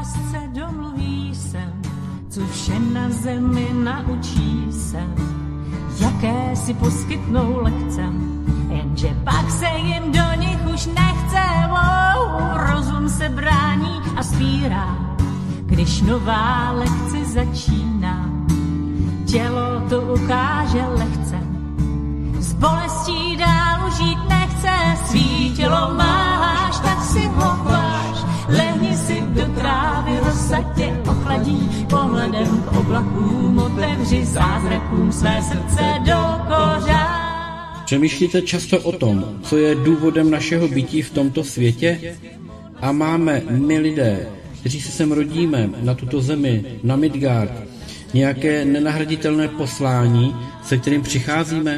lásce domluví se, co vše na zemi naučí se, jaké si poskytnou lekce, jenže pak se jim do nich už nechce. Rozum se brání a spírá, když nová lekce začíná. Tělo to ukáže lehce, s bolestí dál žít nechce. Svý tělo máš, tak si ho váž, lehni si do trávy, rosa tě ochladí. Pohledem k oblakům otevři zázrakům své srdce do kořán. Přemýšlíte často o tom, co je důvodem našeho bytí v tomto světě? A máme my lidé, kteří se sem rodíme, na tuto zemi, na Midgard, nějaké nenahraditelné poslání, se kterým přicházíme?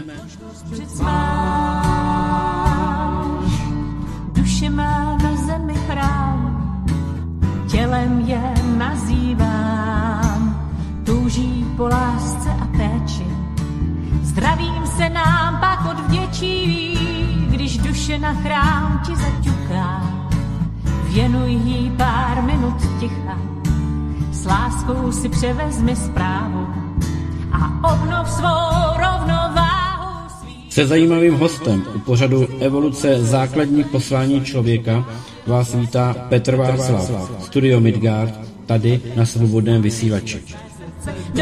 Duše má na zemi chrám, tělem je nazývám, touží po lásce a péči, zdravím se nám pak odvděčí, když duše na chrám ti zaťuká. Věnuj jí pár minut ticha, s láskou si převezmi zprávu a obnov svou rovnováhu. Se zajímavým hostem u pořadu Evoluce základních poslání člověka vás vítá Petr Václav, Studio Midgard, tady na Svobodném vysílači. Do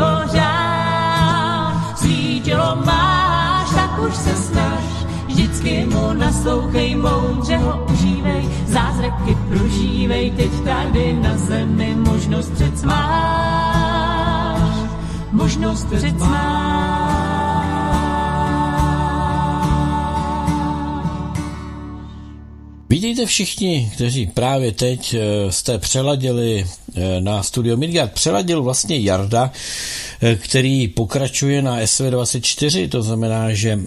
kořán, svý tělo máš, tak už se snaž, vždycky mu naslouchej, moudře ho užívej, zázraky prožívej, teď tady na zemi možnost přec máš, možnost přec máš. Vítejte všichni, kteří právě teď jste přeladili na Studio Midgard. Přeladil vlastně Jarda, který pokračuje na SV24, to znamená, že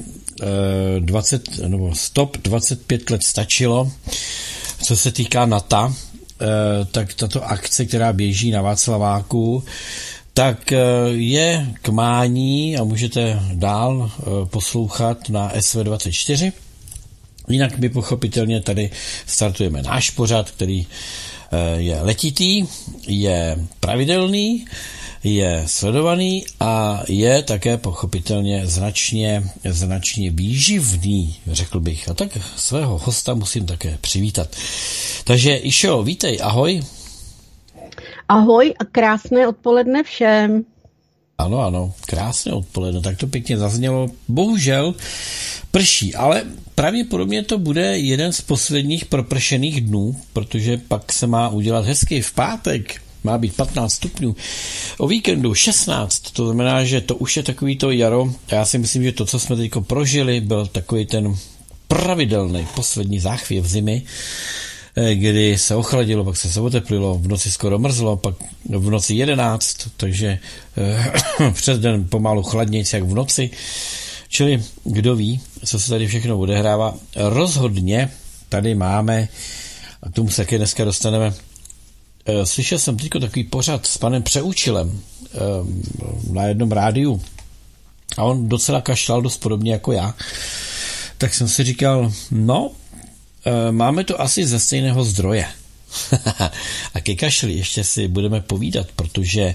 25 let stačilo. Co se týká NATO, tak tato akce, která běží na Václaváku, tak je k mání a můžete dál poslouchat na SV24. Jinak my pochopitelně tady startujeme náš pořad, který je letitý, je pravidelný, je sledovaný a je také pochopitelně značně výživný, řekl bych. A tak svého hosta musím také přivítat. Takže Išo, vítej, ahoj. Ahoj a krásné odpoledne všem. Ano, krásné odpoledne, tak to pěkně zaznělo. Bohužel prší, ale pravděpodobně to bude jeden z posledních propršených dnů, protože pak se má udělat hezky v pátek. Má být 15 stupňů. O víkendu 16, to znamená, že to už je takový to jaro. A já si myslím, že to, co jsme teď prožili, byl takový ten pravidelný poslední záchvěv zimy, kdy se ochladilo, pak se oteplilo, v noci skoro mrzlo, pak v noci 11, takže přes den pomalu chladnější jak v noci. Čili kdo ví, co se tady všechno odehrává. Rozhodně tady máme, a k tomu se také dneska dostaneme, slyšel jsem teď takový pořad s panem Přeučilem na jednom rádiu a on docela kašlal dost podobně jako já. Tak jsem si říkal, máme to asi ze stejného zdroje. A ke kašli ještě si budeme povídat, protože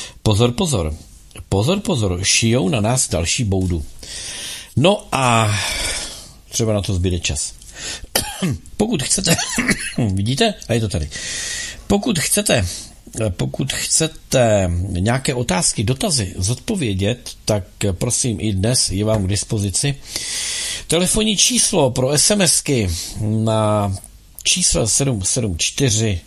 pozor, šijou na nás další boudu. No a třeba na to zbyde čas. Pokud chcete, vidíte? A je to tady. Pokud chcete nějaké otázky, dotazy zodpovědět, tak prosím i dnes je vám k dispozici telefonní číslo pro SMSky na číslo 774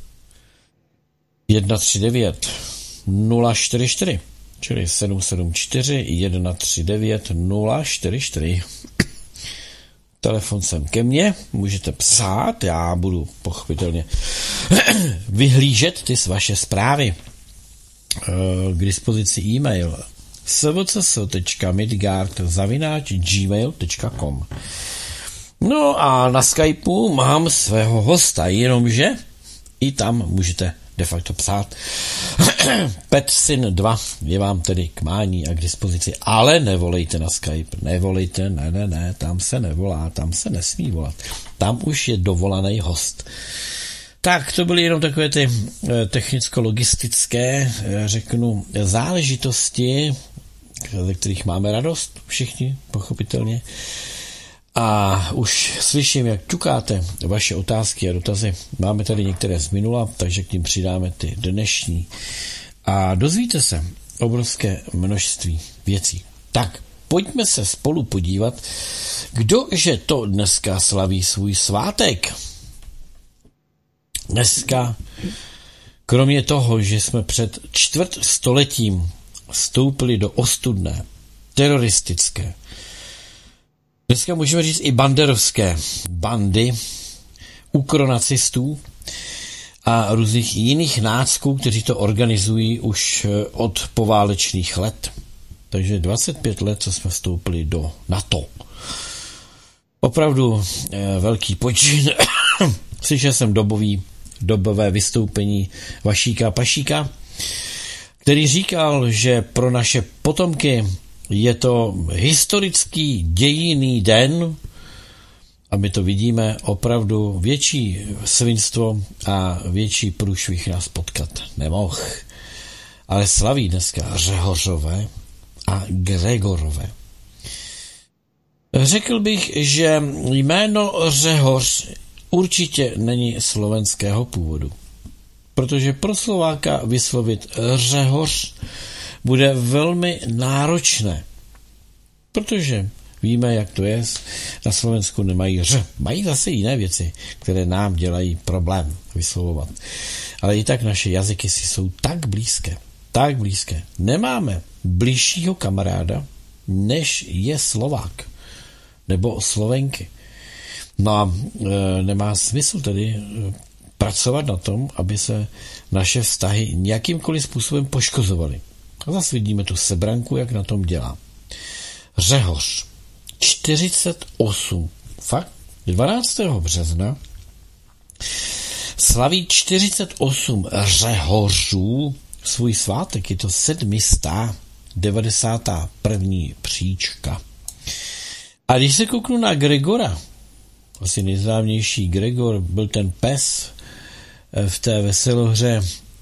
139 044, čili 774 139 044. Telefon sem ke mně, můžete psát, já budu pochopitelně vyhlížet ty vaše zprávy. K dispozici e-mail svcs.midgard@gmail.com. No a na Skypeu mám svého hosta, jenomže i tam můžete de facto psát. Petsin 2 je vám tedy k mání a k dispozici, ale nevolejte na Skype, nevolejte, ne, tam se nevolá, tam se nesmí volat, tam už je dovolaný host. Tak, to byly jenom takové ty technicko-logistické, řeknu, záležitosti, ze kterých máme radost všichni, pochopitelně. A už slyším, jak ťukáte vaše otázky a dotazy. Máme tady některé z minula, takže k ním přidáme ty dnešní. A dozvíte se obrovské množství věcí. Tak, pojďme se spolu podívat, kdože to dneska slaví svůj svátek. Dneska, kromě toho, že jsme před 400 stoletím vstoupili do ostudné, teroristické, dneska můžeme říct i banderovské bandy, ukronacistů a různých jiných nácků, kteří to organizují už od poválečných let. Takže 25 let, co jsme vstoupili do NATO. Opravdu velký počin. Slyšel jsem dobové vystoupení Vašíka Pašíka, který říkal, že pro naše potomky je to historický dějinný den a my to vidíme, opravdu větší svinstvo a větší průšvih nás potkat nemohl. Ale slaví dneska Řehořové a Gregorové. Řekl bych, že jméno Řehoř určitě není slovenského původu, protože pro Slováka vyslovit Řehoř bude velmi náročné, protože víme, jak to je, na Slovensku nemají ř, mají zase jiné věci, které nám dělají problém vyslovovat. Ale i tak naše jazyky si jsou tak blízké. Nemáme bližšího kamaráda, než je Slovák nebo Slovenky. No a nemá smysl tedy pracovat na tom, aby se naše vztahy nějakýmkoliv způsobem poškozovaly. A zase vidíme tu sebranku, jak na tom dělá. Řehoř 48, fakt 12. března slaví 48 Řehořů svůj svátek, je to 791. příčka. A když se kouknu na Gregora, asi nejznámější Gregor byl ten pes v té veselohře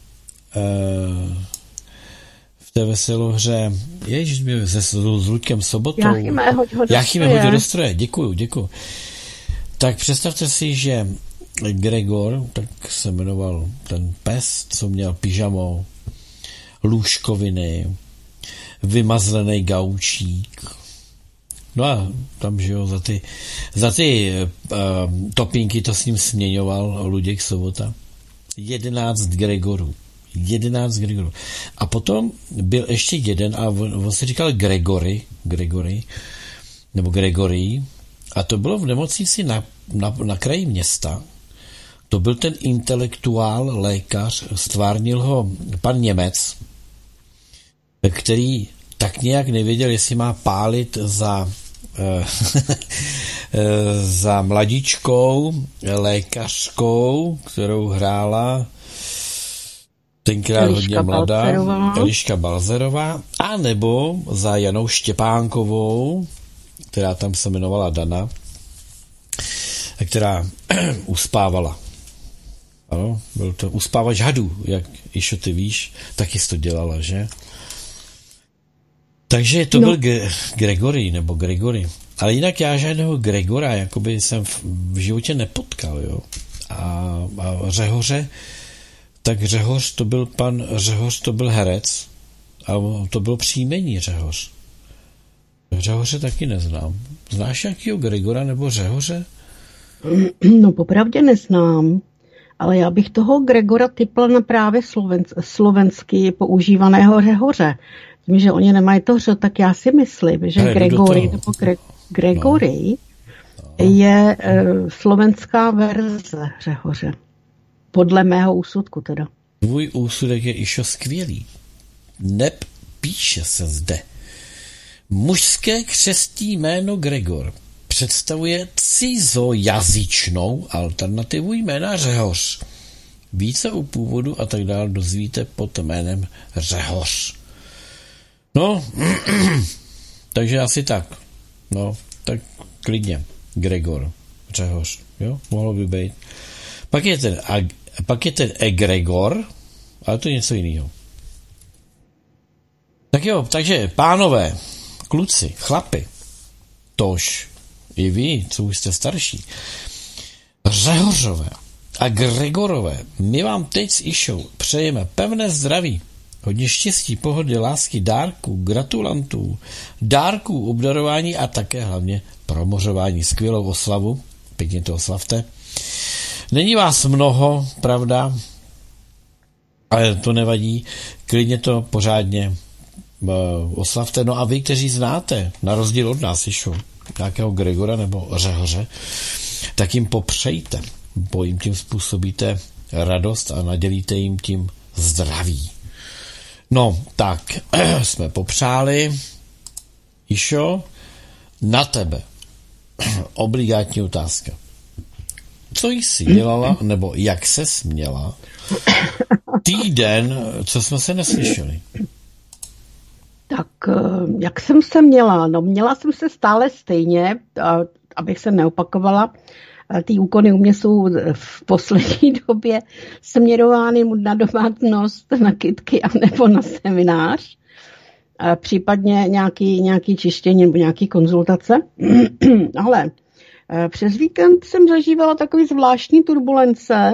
ježiš, s Luďkem Sobotou. Jáchyme, hoď ho do stroje. Děkuju. Tak představte si, že Gregor, tak se jmenoval ten pes, co měl pyžamo, lůžkoviny, vymazlený gaučík. No a tam, že jo, za ty topínky to s ním směňoval Luděk Sobota. 11 Gregorů. A potom byl ještě jeden a on se říkal Gregory, nebo Gregory, a to bylo v nemocnici na kraji města. To byl ten intelektuál, lékař, stvárnil ho pan Němec, který tak nějak nevěděl, jestli má pálit za mladičkou, lékařkou, kterou hrála tenkrát hodně mladá Eliška Balzerová, a nebo za Janou Štěpánkovou, která tam se jmenovala Dana, která uspávala. Ano, byl to uspávač hadů, jak Išo, ty víš, taky jsi to dělala, že? Takže to byl Gregory. Ale jinak já žádného Gregora jakoby jsem v životě nepotkal, jo. A Řehoře, tak Řehoř to byl herec a to bylo příjmení Řehoř. Řehoře taky neznám. Znáš jakýho Gregora nebo Řehoře? No popravdě neznám, ale já bych toho Gregora typla na právě slovensky používaného Řehoře. Tím, že oni nemají to řo, tak já si myslím, že Gregory je slovenská verze Řehoře. Podle mého úsudku teda. Tvůj úsudek je Išo skvělý. Neb píše se zde. Mužské křestní jméno Gregor představuje cizojazyčnou alternativu jména Řehoř. Více o původu a tak dále dozvíte pod jménem Řehoř. No, takže asi tak. No, tak klidně. Gregor, Řehoř, jo, mohlo by být. Pak je ten pak je ten egregor, ale to je něco jiného. Tak jo, takže pánové, kluci, chlapi, tož i vy, co už jste starší, Řehořové a Gregorové, my vám teď s Išou přejeme pevné zdraví, hodně štěstí, pohody, lásky, dárků, gratulantů, dárků, obdarování a také hlavně promořování. Skvělou oslavu, pěkně to oslavte. Není vás mnoho, pravda, ale to nevadí, klidně to pořádně oslavte. No a vy, kteří znáte, na rozdíl od nás, Išo, nějakého Gregora nebo Řehoře, tak jim popřejte, bo jim tím způsobíte radost a nadělíte jim tím zdraví. No, tak, jsme popřáli. Išo, na tebe obligátní otázka. Co jsi dělala, nebo jak ses měla týden, co jsme se neslyšeli? Tak, jak jsem se měla? No, měla jsem se stále stejně, abych se neopakovala. Ty úkony u mě jsou v poslední době směrovány na domácnost, na kytky a nebo na seminář. Případně nějaký čištění nebo nějaký konzultace. Ale přes víkend jsem zažívala takový zvláštní turbulence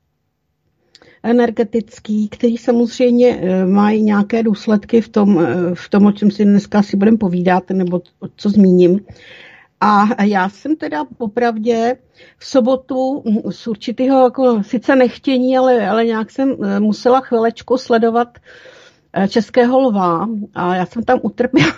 energetický, který samozřejmě mají nějaké důsledky v tom, o čem si dneska asi budeme povídat, nebo co zmíním. A já jsem teda popravdě v sobotu z určitého jako sice nechtění, ale nějak jsem musela chvilečku sledovat Českého lva a já jsem tam utrpěla.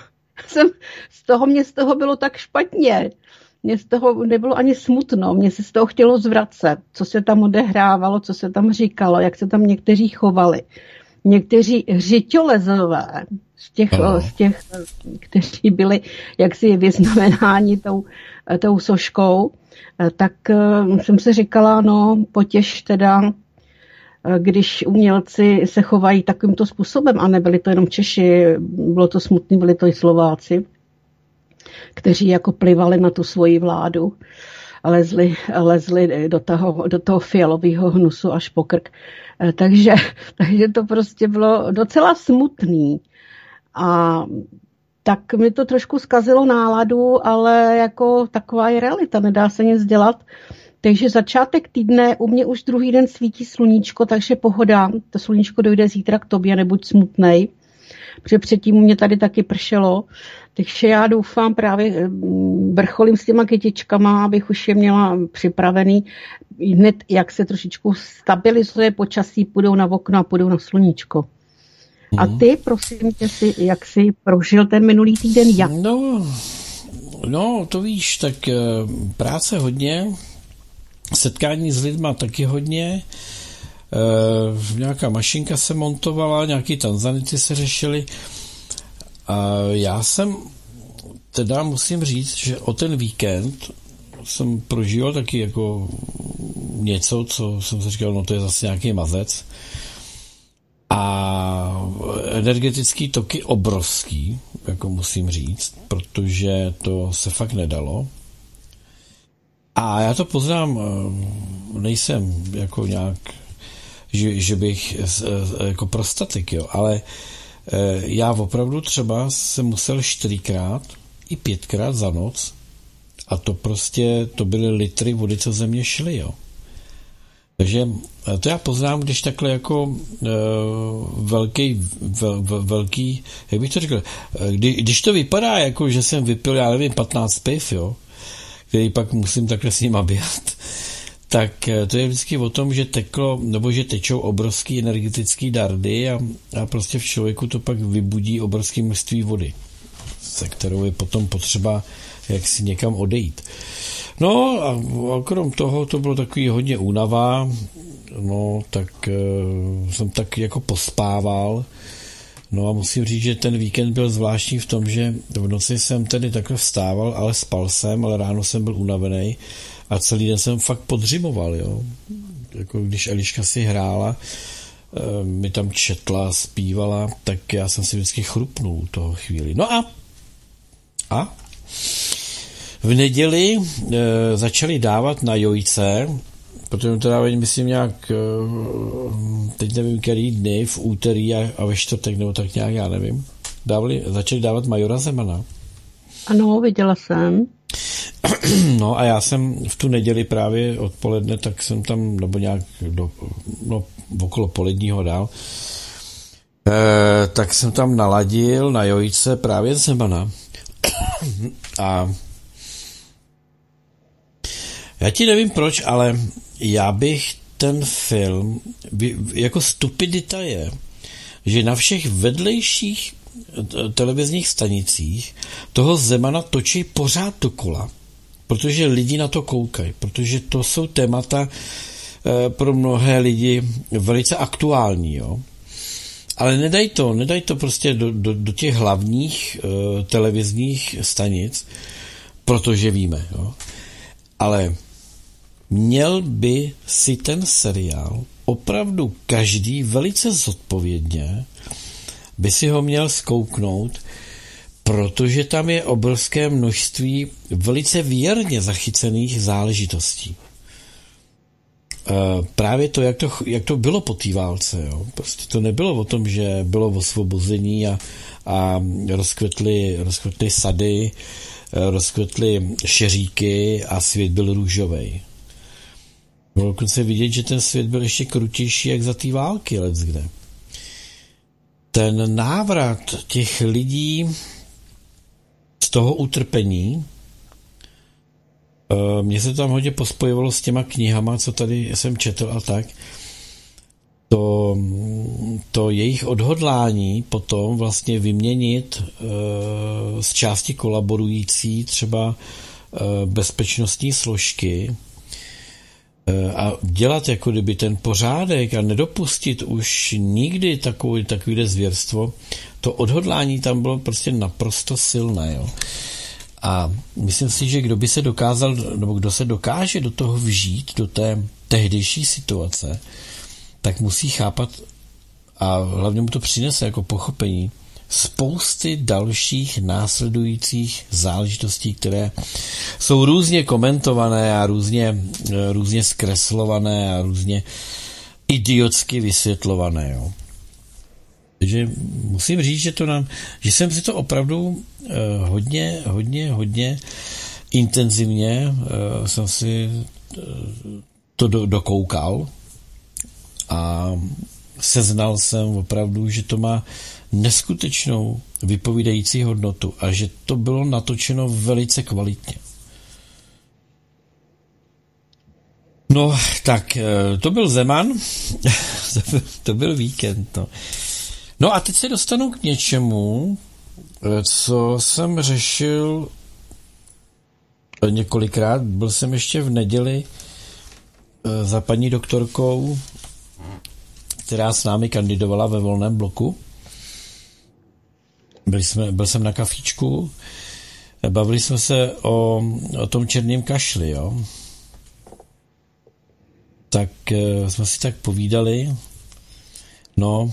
Mně z toho bylo tak špatně. Mně z toho nebylo ani smutno, mně se z toho chtělo zvracet, co se tam odehrávalo, co se tam říkalo, jak se tam někteří chovali. Někteří řiťolezové z těch, kteří byli jaksi vyznamenáni tou soškou, tak jsem si říkala, no potěš teda, když umělci se chovají takovýmto způsobem, a nebyli to jenom Češi, bylo to smutný, byli to i Slováci, kteří jako plivali na tu svoji vládu a lezli do toho fialového hnusu až po krk. Takže to prostě bylo docela smutný. A tak mi to trošku zkazilo náladu, ale jako taková je realita, nedá se nic dělat. Takže začátek týdne, u mě už druhý den svítí sluníčko, takže pohoda, to sluníčko dojde zítra k tobě, nebuď smutnej, protože předtím u mě tady taky pršelo, takže já doufám právě vrcholím s těma kytičkama, abych už je měla připravený, hned jak se trošičku stabilizuje počasí, půjdou na okno a půjdou na sluníčko. A ty, prosím tě, jak jsi prožil ten minulý týden? Jak? No, to víš, tak práce hodně, setkání s lidma taky hodně, nějaká mašinka se montovala, nějaký Tanzanici se řešili. A já jsem teda musím říct, že o ten víkend jsem prožíval taky jako něco, co jsem si říkal, no to je zase nějaký mazec. A energetický toky obrovský, jako musím říct, protože to se fakt nedalo. A já to poznám, nejsem jako nějak, že bych jako prostatik, jo, ale já opravdu třeba jsem musel 4krát i 5krát za noc a to prostě, to byly litry vody, co ze mě šly, jo. Takže to já poznám, když takhle jako velký, jak bych to řekl, když to vypadá jako, že jsem vypil, já nevím, 15 piv, jo, který pak musím takhle s nima běhat, tak to je vždycky o tom, že teklo, nebo že tečou obrovský energetický dardy a prostě v člověku to pak vybudí obrovské množství vody, se kterou je potom potřeba jak si někam odejít. No a krom toho to bylo takový hodně únava, no tak jsem tak jako pospával, no a musím říct, že ten víkend byl zvláštní v tom, že v noci jsem tedy takhle vstával, ale spal jsem, ale ráno jsem byl unavený a celý den jsem fakt podřimoval, jo. Jako když Eliška si hrála, mi tam četla, zpívala, tak já jsem si vždycky chrupnul toho chvíli. No a v neděli začali dávat na Jojce protože to dávají, myslím, nějak, teď nevím, který dny, v úterý a ve čtvrtek, nebo tak nějak, já nevím, začali dávat Majora Zemana. Ano, viděla jsem. No a já jsem v tu neděli právě odpoledne, tak jsem tam, nebo nějak okolo poledního dál, tak jsem tam naladil na Jojce právě Zemana. A já ti nevím proč, ale já bych ten film, jako stupidita je, že na všech vedlejších televizních stanicích toho Zemana točí pořád dokola, protože lidi na to koukají, protože to jsou témata pro mnohé lidi velice aktuální, jo. Ale nedají to prostě do těch hlavních televizních stanic, protože víme, jo. Ale měl by si ten seriál opravdu každý velice zodpovědně by si ho měl zkouknout, protože tam je obrovské množství velice věrně zachycených záležitostí. Právě to, jak to bylo po té válce. Jo? Prostě to nebylo o tom, že bylo osvobození a rozkvetly sady, rozkvetly šeříky a svět byl růžovej. Bylo dokonce vidět, že ten svět byl ještě krutější, jak za té války, leckde. Ten návrat těch lidí z toho utrpení, mně se tam hodně pospojovalo s těma knihama, co tady jsem četl a tak, to jejich odhodlání potom vlastně vyměnit z části kolaborující třeba bezpečnostní složky a dělat jako kdyby ten pořádek a nedopustit už nikdy takovýhle zvěrstvo, to odhodlání tam bylo prostě naprosto silné, jo. A myslím si, že kdo se dokáže do toho vžít, do té tehdejší situace, tak musí chápat a hlavně mu to přinese jako pochopení spousty dalších následujících záležitostí, které jsou různě komentované a různě zkreslované a různě idiotsky vysvětlované. Jo. Takže musím říct, že jsem si to opravdu hodně intenzivně jsem si to dokoukal a seznal jsem opravdu, že to má neskutečnou vypovídající hodnotu a že to bylo natočeno velice kvalitně. No, tak to byl Zeman, to byl víkend, no. No a teď se dostanu k něčemu, co jsem řešil několikrát. Byl jsem ještě v neděli za paní doktorkou, která s námi kandidovala ve Volném bloku. Byl jsem na kafíčku, bavili jsme se o tom černém kašli, jo. Tak jsme si tak povídali. No,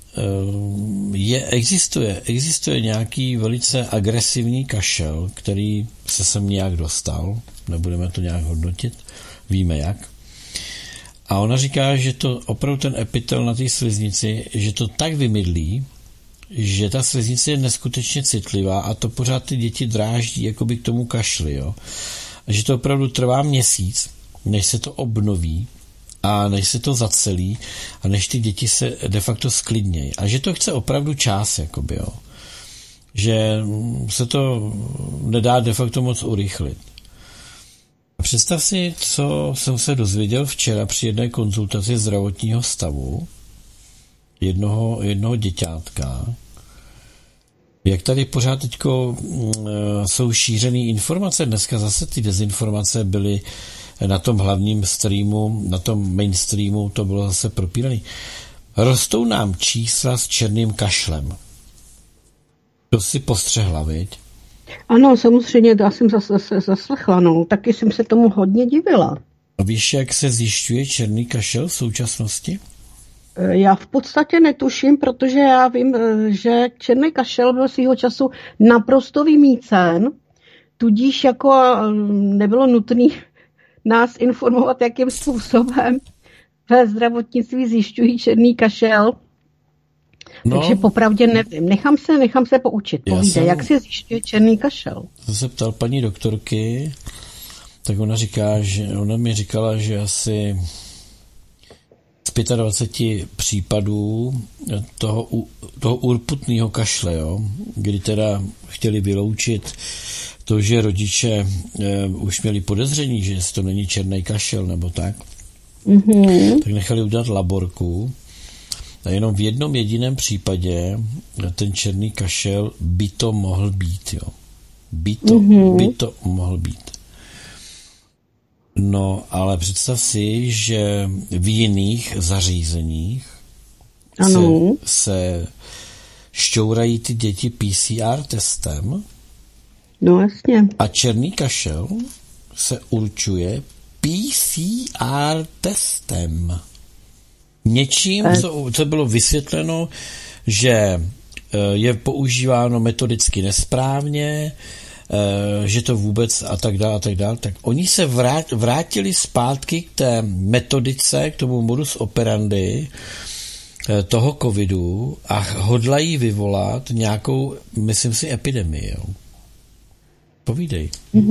existuje nějaký velice agresivní kašel, který se sem nějak dostal, nebudeme to nějak hodnotit, víme jak. A ona říká, že to opravdu ten epitel na té sliznici, že to tak vymydlí, že ta sliznice je neskutečně citlivá a to pořád ty děti dráždí jakoby k tomu kašli, jo. A že to opravdu trvá měsíc, než se to obnoví a než se to zacelí a než ty děti se de facto sklidnějí. A že to chce opravdu čas, jakoby, jo. Že se to nedá de facto moc urychlit. Představ si, co jsem se dozvěděl včera při jedné konzultaci zdravotního stavu jednoho děťátka. Jak tady pořád teďko jsou šířený informace, dneska zase ty dezinformace byly na tom hlavním streamu, na tom mainstreamu, to bylo zase propíraný. Rostou nám čísla s černým kašlem. To si postřehla, viď? Ano, samozřejmě, já jsem zaslechla, no, taky jsem se tomu hodně divila. A víš, jak se zjišťuje černý kašel v současnosti? Já v podstatě netuším, protože já vím, že černý kašel byl svýho času naprosto vymýcen, tudíž jako nebylo nutný nás informovat, jakým způsobem ve zdravotnictví zjišťují černý kašel. No, takže popravdě nevím. Nechám se poučit. Povídej, jak se zjišťuje černý kašel? Jsem se ptal paní doktorky, tak ona mi říkala, že asi z 25 případů toho urputného kašle, jo, kdy teda chtěli vyloučit to, že rodiče už měli podezření, že to není černý kašel nebo tak, tak nechali udělat laborku a jenom v jednom jediném případě ten černý kašel by to mohl být, jo. By to mohl být. No, ale představ si, že v jiných zařízeních se šťourají ty děti PCR testem. No, jasně. A černý kašel se určuje PCR testem. Něčím, co bylo vysvětleno, že je používáno metodicky nesprávně, že to vůbec a tak dále. Tak oni se vrátili zpátky k té metodice, k tomu modus operandi toho covidu a hodlají vyvolat nějakou, myslím si, epidemii. Jo. Povídej.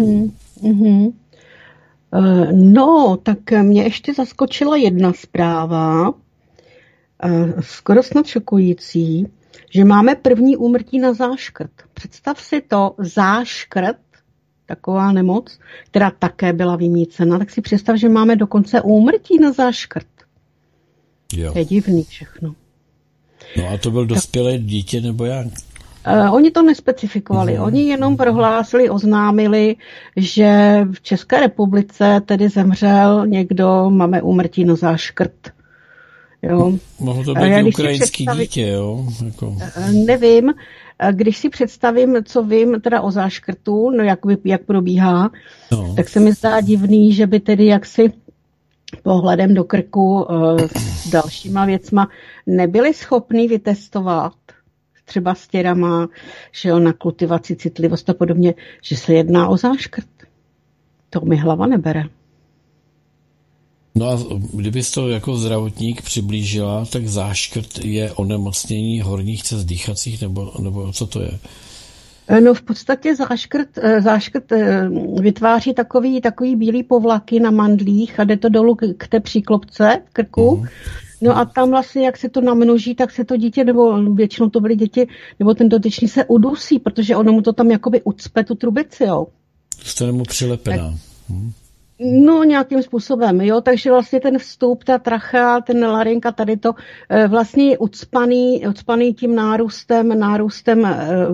No, tak mě ještě zaskočila jedna zpráva, skoro snad šokující, že máme první úmrtí na záškrt. Představ si to, záškrt, taková nemoc, která také byla vymýcena, tak si představ, že máme dokonce úmrtí na záškrt. Jo. To je divný všechno. No a to byl dospělé dítě nebo jak? Oni to nespecifikovali. Oni jenom prohlásili, oznámili, že v České republice tedy zemřel někdo, máme úmrtí na záškrt. Jo. Mohlo to být ukrajinský dítě, jo? Jako... Nevím. Když si představím, co vím teda o záškrtu, no jak probíhá, tak se mi zdá divný, že by tedy jaksi pohledem do krku s dalšíma věcma nebyli schopni vytestovat třeba s těrama, že jo, na kultivaci, citlivost a podobně, že se jedná o záškrt. To mi hlava nebere. No a kdybys to jako zdravotník přiblížila, tak záškrt je onemocnění horních cest dýchacích, nebo co to je? No v podstatě záškrt vytváří takový bílý povlaky na mandlích a jde to dolů k té příklopce krku. No a tam vlastně, jak se to namnoží, tak se to dítě, nebo většinou to byly děti, nebo ten dotyčný se udusí, protože ono mu to tam jakoby ucpe tu trubici, jo. Jste mu přilepená. No nějakým způsobem, jo, takže vlastně ten vstup, ta tracha, ten larynka, tady to vlastně je ucpaný tím nárůstem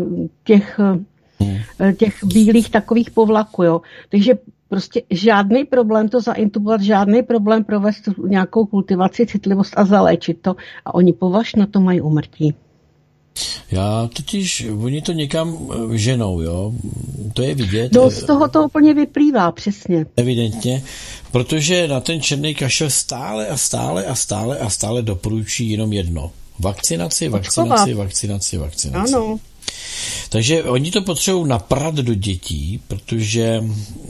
těch bílých takových povlaků, jo. Takže prostě žádný problém to zaintubovat, žádný problém provést nějakou kultivaci, citlivost a zaléčit to. A oni považ na to mají úmrtí. Já totiž, oni to někam ženou, jo, to je vidět. No z toho to úplně vyplývá, přesně. Evidentně, protože na ten černý kašel stále doporučí jenom jedno. Vakcinaci. Ano. Takže oni to potřebují naprat do dětí, protože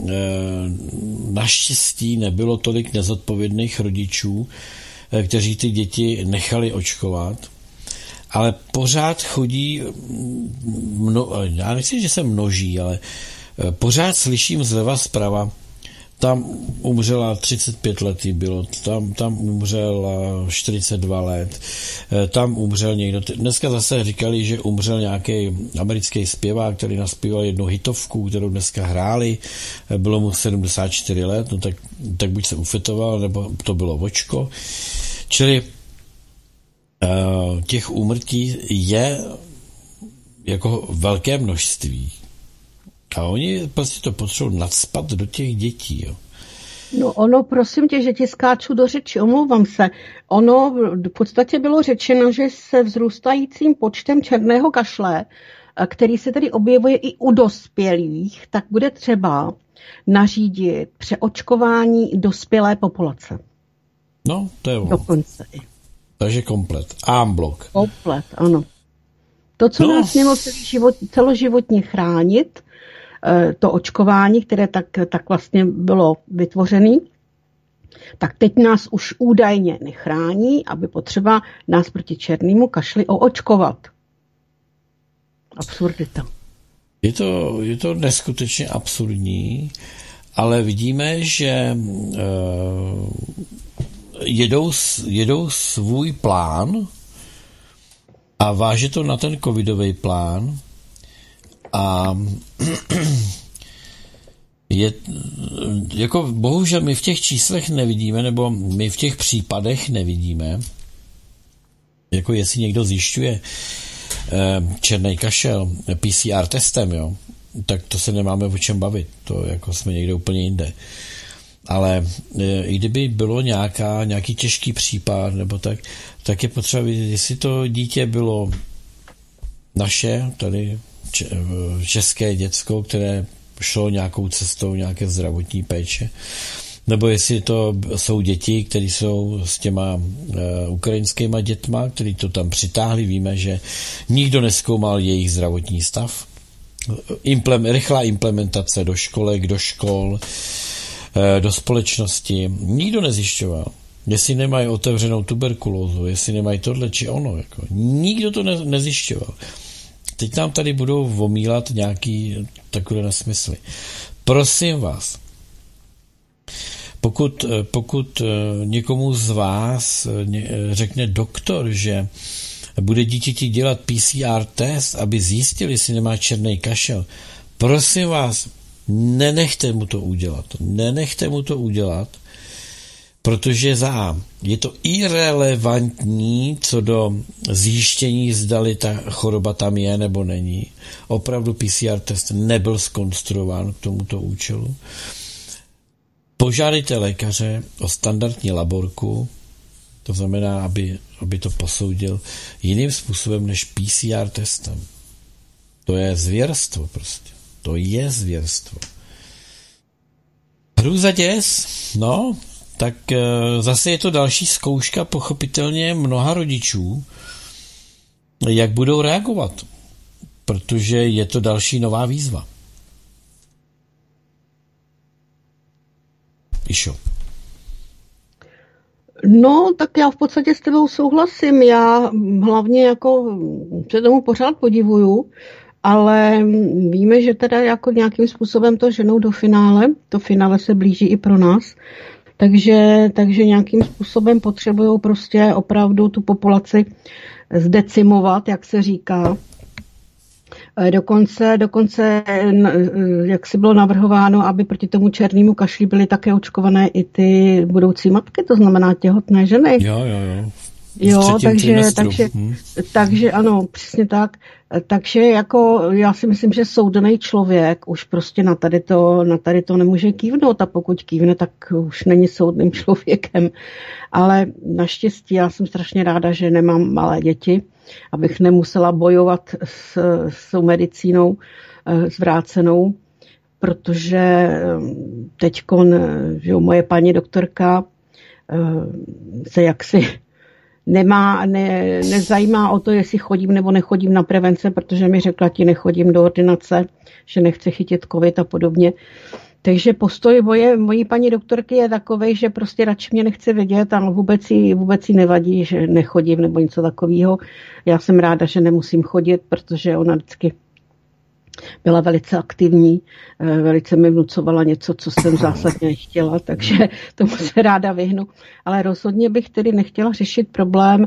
naštěstí nebylo tolik nezodpovědných rodičů, kteří ty děti nechali očkovat. Ale pořád chodí, já nechci, že se množí, ale pořád slyším zleva zprava, tam umřela 35 let bylo, tam umřel 42 let, tam umřel někdo. Dneska zase říkali, že umřel nějaký americký zpěvák, který naspíval jednu hitovku, kterou dneska hráli, bylo mu 74 let, no tak buď se ufetoval, nebo to bylo vočko. Čili těch úmrtí je jako velké množství. A oni prostě to potřebují nacpat do těch dětí. Jo. No ono, prosím tě, že ti skáču do řeči, omlouvám se. Ono v podstatě bylo řečeno, že se vzrůstajícím počtem černého kašle, který se tedy objevuje i u dospělých, tak bude třeba nařídit přeočkování dospělé populace. No, to je ono. Dokonce. Takže komplet. Ámblok. Komplet, ano. To, co nás mělo celoživotně chránit, to očkování, které tak vlastně bylo vytvořené, tak teď nás už údajně nechrání, aby potřeba nás proti černému kašli oočkovat. Absurdita. Je to neskutečně absurdní, ale vidíme, že jedou svůj plán a váže to na ten covidový plán a jako bohužel my v těch číslech nevidíme, nebo my v těch případech nevidíme, jako jestli někdo zjišťuje černý kašel PCR testem, jo, tak to se nemáme o čem bavit, to jako jsme někde úplně jinde. Ale i kdyby bylo nějaký těžký případ, nebo tak je potřeba vidět, jestli to dítě bylo naše, tady české děcko, které šlo nějakou cestou nějaké zdravotní péče, nebo jestli to jsou děti, které jsou s těma ukrajinskýma dětma, který to tam přitáhli. Víme, že nikdo nezkoumal jejich zdravotní stav. Rychlá implementace do školek, do škol, do společnosti. Nikdo nezjišťoval, jestli nemají otevřenou tuberkulózu, jestli nemají tohle či ono. Jako. Nikdo to nezjišťoval. Teď nám tady budou omílat nějaký takové nesmysly. Prosím vás, pokud někomu z vás řekne doktor, že bude dítěti dělat PCR test, aby zjistil, jestli nemá černý kašel, prosím vás, nenechte mu to udělat, protože je to irelevantní co do zjištění, zdali ta choroba tam je nebo není. Opravdu PCR test nebyl zkonstruován k tomuto účelu. Požádejte lékaře o standardní laborku, to znamená, aby to posoudil jiným způsobem než PCR testem. To je zvěrstvo prostě. To je zvěrstvo. Hrůza děs, no, tak zase je to další zkouška pochopitelně mnoha rodičů, jak budou reagovat, protože je to další nová výzva. Píšo. No, tak já v podstatě s tebou souhlasím. Já hlavně jako se tomu pořád podivuju, ale víme, že teda jako nějakým způsobem to ženou do finále. To finále se blíží i pro nás. Takže nějakým způsobem potřebují prostě opravdu tu populaci zdecimovat, jak se říká. Dokonce, jak si bylo navrhováno, aby proti tomu černému kašli byly také očkované i ty budoucí matky, to znamená těhotné ženy. Jo, takže ano, přesně tak. Takže jako já si myslím, že soudný člověk už prostě na tady to nemůže kývnout a pokud kývne, tak už není soudným člověkem. Ale naštěstí já jsem strašně ráda, že nemám malé děti, abych nemusela bojovat s medicínou zvrácenou, protože teďkon, že moje paní doktorka se jaksi nezajímá o to, jestli chodím nebo nechodím na prevence, protože mi řekla, ti nechodím do ordinace, že nechce chytit covid a podobně. Takže postoj mojí paní doktorky je takovej, že prostě radši mě nechce vidět a vůbec jí nevadí, že nechodím nebo něco takového. Já jsem ráda, že nemusím chodit, protože ona vždycky byla velice aktivní, velice mi vnucovala něco, co jsem zásadně nechtěla, takže tomu se ráda vyhnu. Ale rozhodně bych tedy nechtěla řešit problém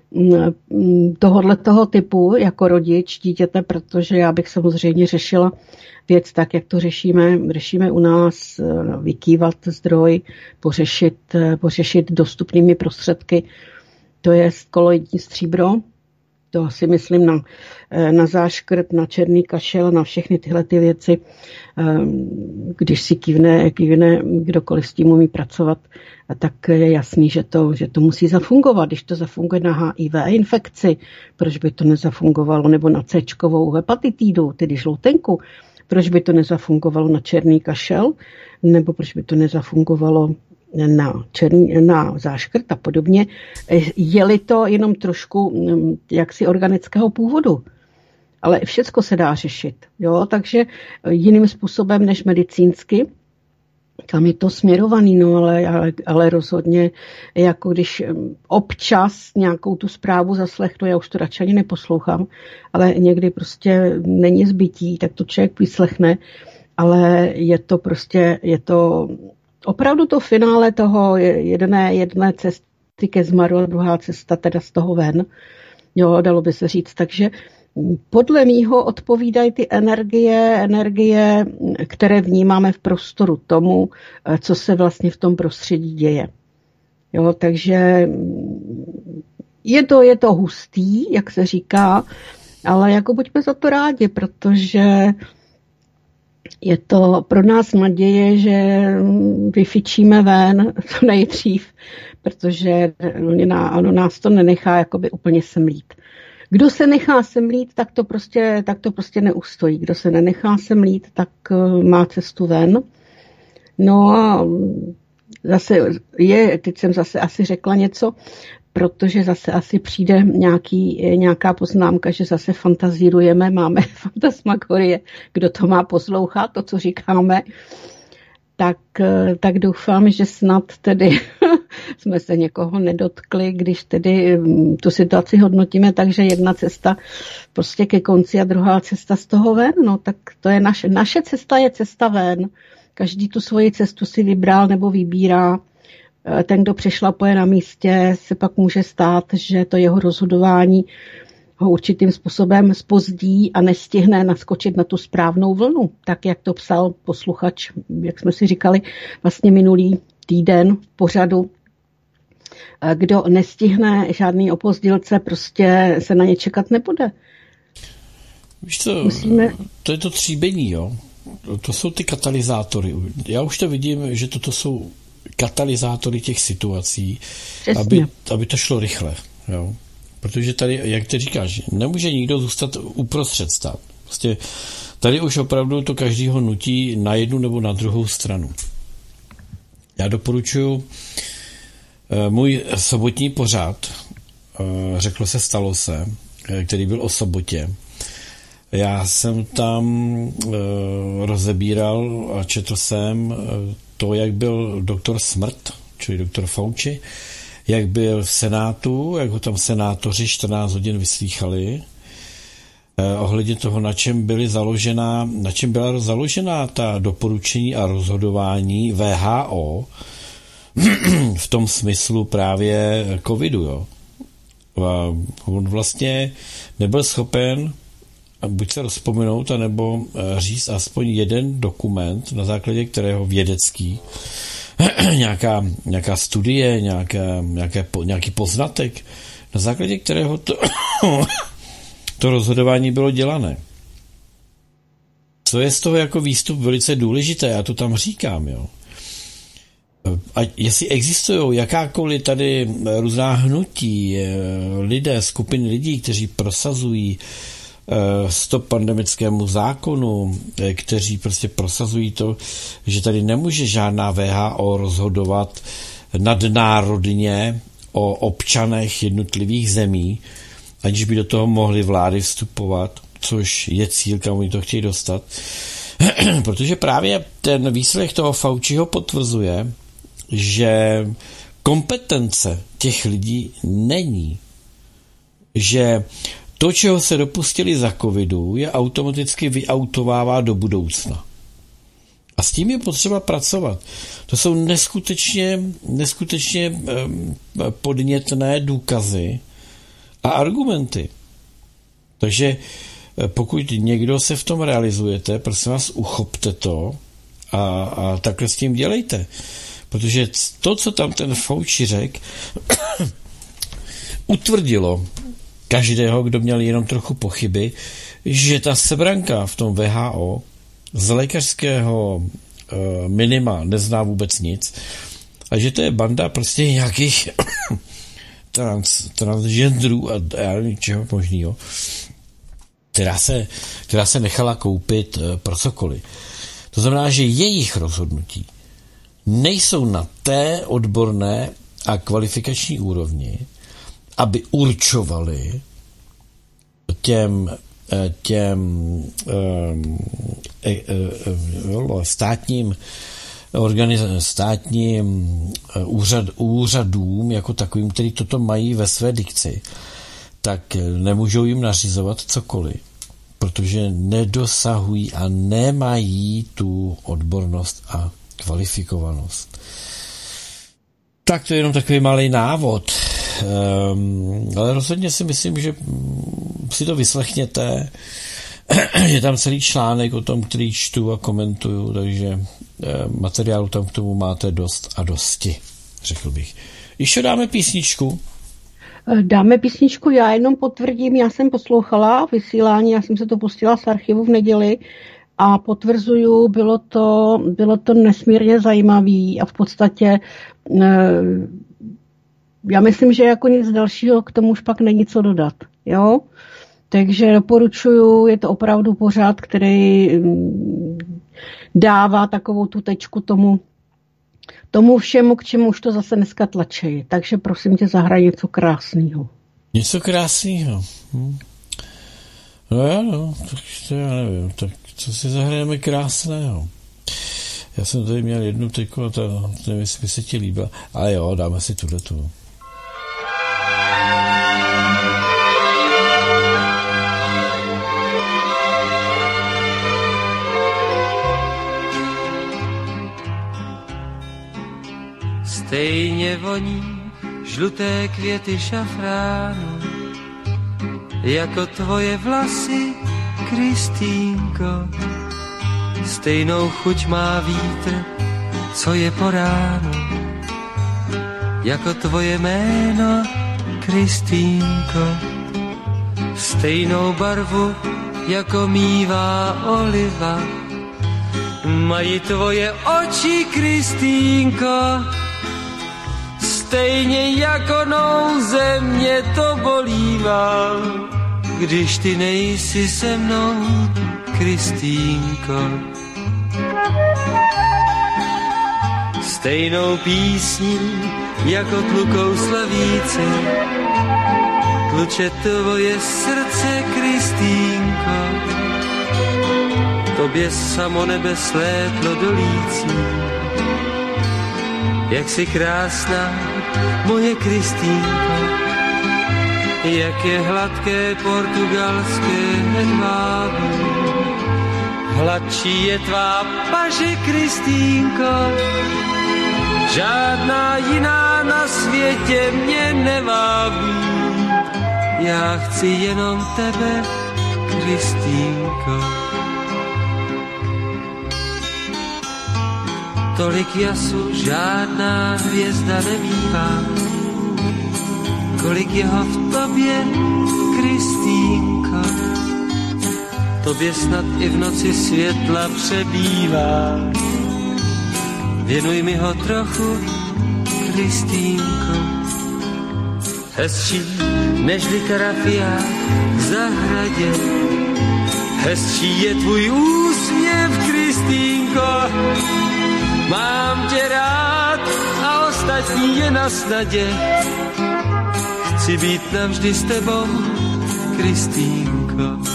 tohoto typu jako rodič dítěte, protože já bych samozřejmě řešila věc tak, jak to řešíme u nás, vykývat zdroj, pořešit dostupnými prostředky, to je koloidní stříbro. To si myslím na záškrt, na černý kašel, na všechny tyhle ty věci. Když si kývne kdokoliv s tím umí pracovat, tak je jasný, že to musí zafungovat. Když to zafunguje na HIV infekci, proč by to nezafungovalo, nebo na C-čkovou hepatitidu, tedy žloutenku, proč by to nezafungovalo na černý kašel, nebo proč by to nezafungovalo na záškrt a podobně, je-li to jenom trošku jaksi organického původu. ale všecko se dá řešit. Jo? Takže jiným způsobem než medicínsky, kam je to směrovaný, no ale rozhodně, jako když občas nějakou tu zprávu zaslechnu, já už to radši ani neposlouchám, ale někdy prostě není zbytí, tak to člověk vyslechne, ale je to opravdu to finále toho jedné cesty ke zmaru a druhá cesta teda z toho ven, jo, dalo by se říct, takže podle mýho odpovídají ty energie, které vnímáme v prostoru tomu, co se vlastně v tom prostředí děje. Jo, takže je to hustý, jak se říká, ale jako buďme za to rádi, protože je to pro nás naděje, že vyfičíme ven co nejdřív, protože ono nás to nenechá jakoby úplně semlít. Kdo se nechá semlít, tak to prostě neustojí. Kdo se nenechá semlít, tak má cestu ven. No a teď jsem zase asi řekla něco, protože zase asi přijde nějaká poznámka, že zase fantazírujeme, máme fantasmagorie, kdo to má poslouchat, to, co říkáme. Tak doufám, že snad tedy jsme se někoho nedotkli, když tedy tu situaci hodnotíme, takže jedna cesta prostě ke konci a druhá cesta z toho ven. No tak to je naše cesta je cesta ven. Každý tu svoji cestu si vybral nebo vybírá. Ten, kdo přešlapuje na místě, se pak může stát, že to jeho rozhodování ho určitým způsobem zpozdí a nestihne naskočit na tu správnou vlnu. Tak, jak to psal posluchač, jak jsme si říkali, vlastně minulý týden v pořadu. Kdo nestihne žádný opozdilce, prostě se na ně čekat nebude. Víš co, to je to tříbení, jo? To jsou ty katalyzátory. Já už to vidím, že toto jsou katalyzátory těch situací, aby to šlo rychle, jo? Protože tady, jak ty říkáš, nemůže nikdo zůstat uprostřed stát. Prostě tady už opravdu to každýho nutí na jednu nebo na druhou stranu. Já doporučuji můj sobotní pořad, řeklo se, stalo se, který byl o sobotě. Já jsem tam rozebíral a četl jsem to, jak byl doktor Smrt, čili doktor Fauci, jak byl v Senátu, jak ho tam senátoři 14 hodin vyslýchali, ohledně toho, na čem byla založena ta doporučení a rozhodování WHO v tom smyslu právě covidu, jo. A on vlastně nebyl schopen buď se rozpomenout, anebo říct aspoň jeden dokument, na základě kterého vědecký, nějaká studie, nějaký poznatek, na základě kterého to rozhodování bylo dělané. Co je z toho jako výstup velice důležité, já to tam říkám, jo. A jestli existují jakákoliv tady různá hnutí, lidé, skupiny lidí, kteří prosazují stop pandemickému zákonu, kteří prostě prosazují to, že tady nemůže žádná WHO rozhodovat nadnárodně o občanech jednotlivých zemí, aniž by do toho mohly vlády vstupovat, což je cíl, kam oni to chtějí dostat. Protože právě ten výsledek toho Fauciho potvrzuje, že kompetence těch lidí není. Že to, čeho se dopustili za covidu, je automaticky vyautovává do budoucna. A s tím je potřeba pracovat. To jsou neskutečně podnětné důkazy a argumenty. Takže pokud někdo se v tom realizujete, prosím vás, uchopte to a takhle s tím dělejte. Protože to, co tam ten Fauci řekl, utvrdilo každého, kdo měl jenom trochu pochyby, že ta sebranka v tom WHO z lékařského minima nezná vůbec nic a že to je banda prostě nějakých transgenderů a já nevím čeho možného, která se nechala koupit pro cokoliv. To znamená, že jejich rozhodnutí nejsou na té odborné a kvalifikační úrovni, aby určovali těm těm státním úřadům jako takovým, který toto mají ve své dikci, tak nemůžou jim nařizovat cokoliv, protože nedosahují a nemají tu odbornost a kvalifikovanost. Tak to je jenom takový malý návod. Ale rozhodně si myslím, že si to vyslechněte. Je tam celý článek o tom, který čtu a komentuju, takže materiálu tam k tomu máte dost a dosti, řekl bych. Ještě dáme písničku? Dáme písničku, já jenom potvrdím, já jsem poslouchala vysílání, já jsem se to pustila z archivu v neděli a potvrzuju, bylo to nesmírně zajímavý a v podstatě já myslím, že jako nic dalšího k tomu už pak není co dodat, jo? Takže doporučuju, je to opravdu pořád, který dává takovou tu tečku tomu všemu, k čemu už to zase dneska tlačí. Takže prosím tě, zahraj něco krásného. Něco krásného. No, tak to já nevím. Tak co si zahrajeme krásného? Já jsem tady měl jednu teďko, nevím, jestli by se ti líbila. Ale jo, dáme si tuhletu. Stejně voní žluté květy šafránu, jako tvoje vlasy, Kristýnko. Stejnou chuť má vítr, co je po ránu, jako tvoje jméno, Kristýnko. Stejnou barvu, jako mívá oliva, mají tvoje oči, Kristýnko. Stejně jako nouze mě to bolívá, když ty nejsi se mnou, Kristýnko. Stejnou písní, jako tlukou slavíci, tluče tvoje srdce, Kristýnko. Tobě samo nebe slétlo dolící, jak jsi krásná, moje Kristýnko, jak je hladké portugalské hedvábí. Hladčí je tvá paže, Kristýnko, žádná jiná na světě mě nevábí. Já chci jenom tebe, Kristýnko. Tolik jasu žádná hvězda nemívá, kolik jeho v tobě, Kristýnko. Tobě snad i v noci světla přebývá, věnuj mi ho trochu, Kristýnko. Hezčí nežli karafiák v zahradě, hezčí je tvůj úsměv, Kristýnko. Mám tě rád a ostatní je na snadě, chci být navždy s tebou, Kristýnko.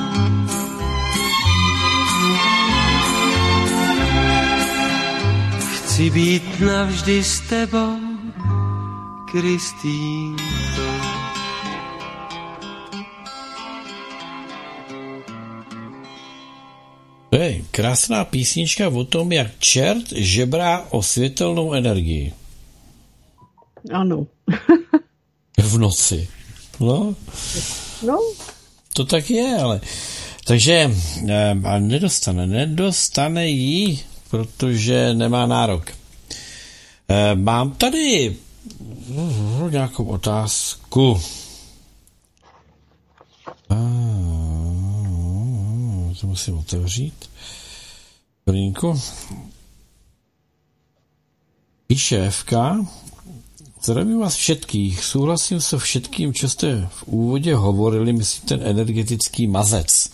Chci být navždy s tebou, Kristýnko. Hej, krásná písnička o tom, jak čert žebrá osvětelnou energii. Ano. V noci. No. To tak je, ale. Takže nedostane jí, protože nemá nárok. Mám tady nějakou otázku. To musím otevřít. Brínku. Píše FK. Zdravím vás všetkých. Souhlasím se všetkým, co jste v úvodě hovorili, myslím ten energetický mazec.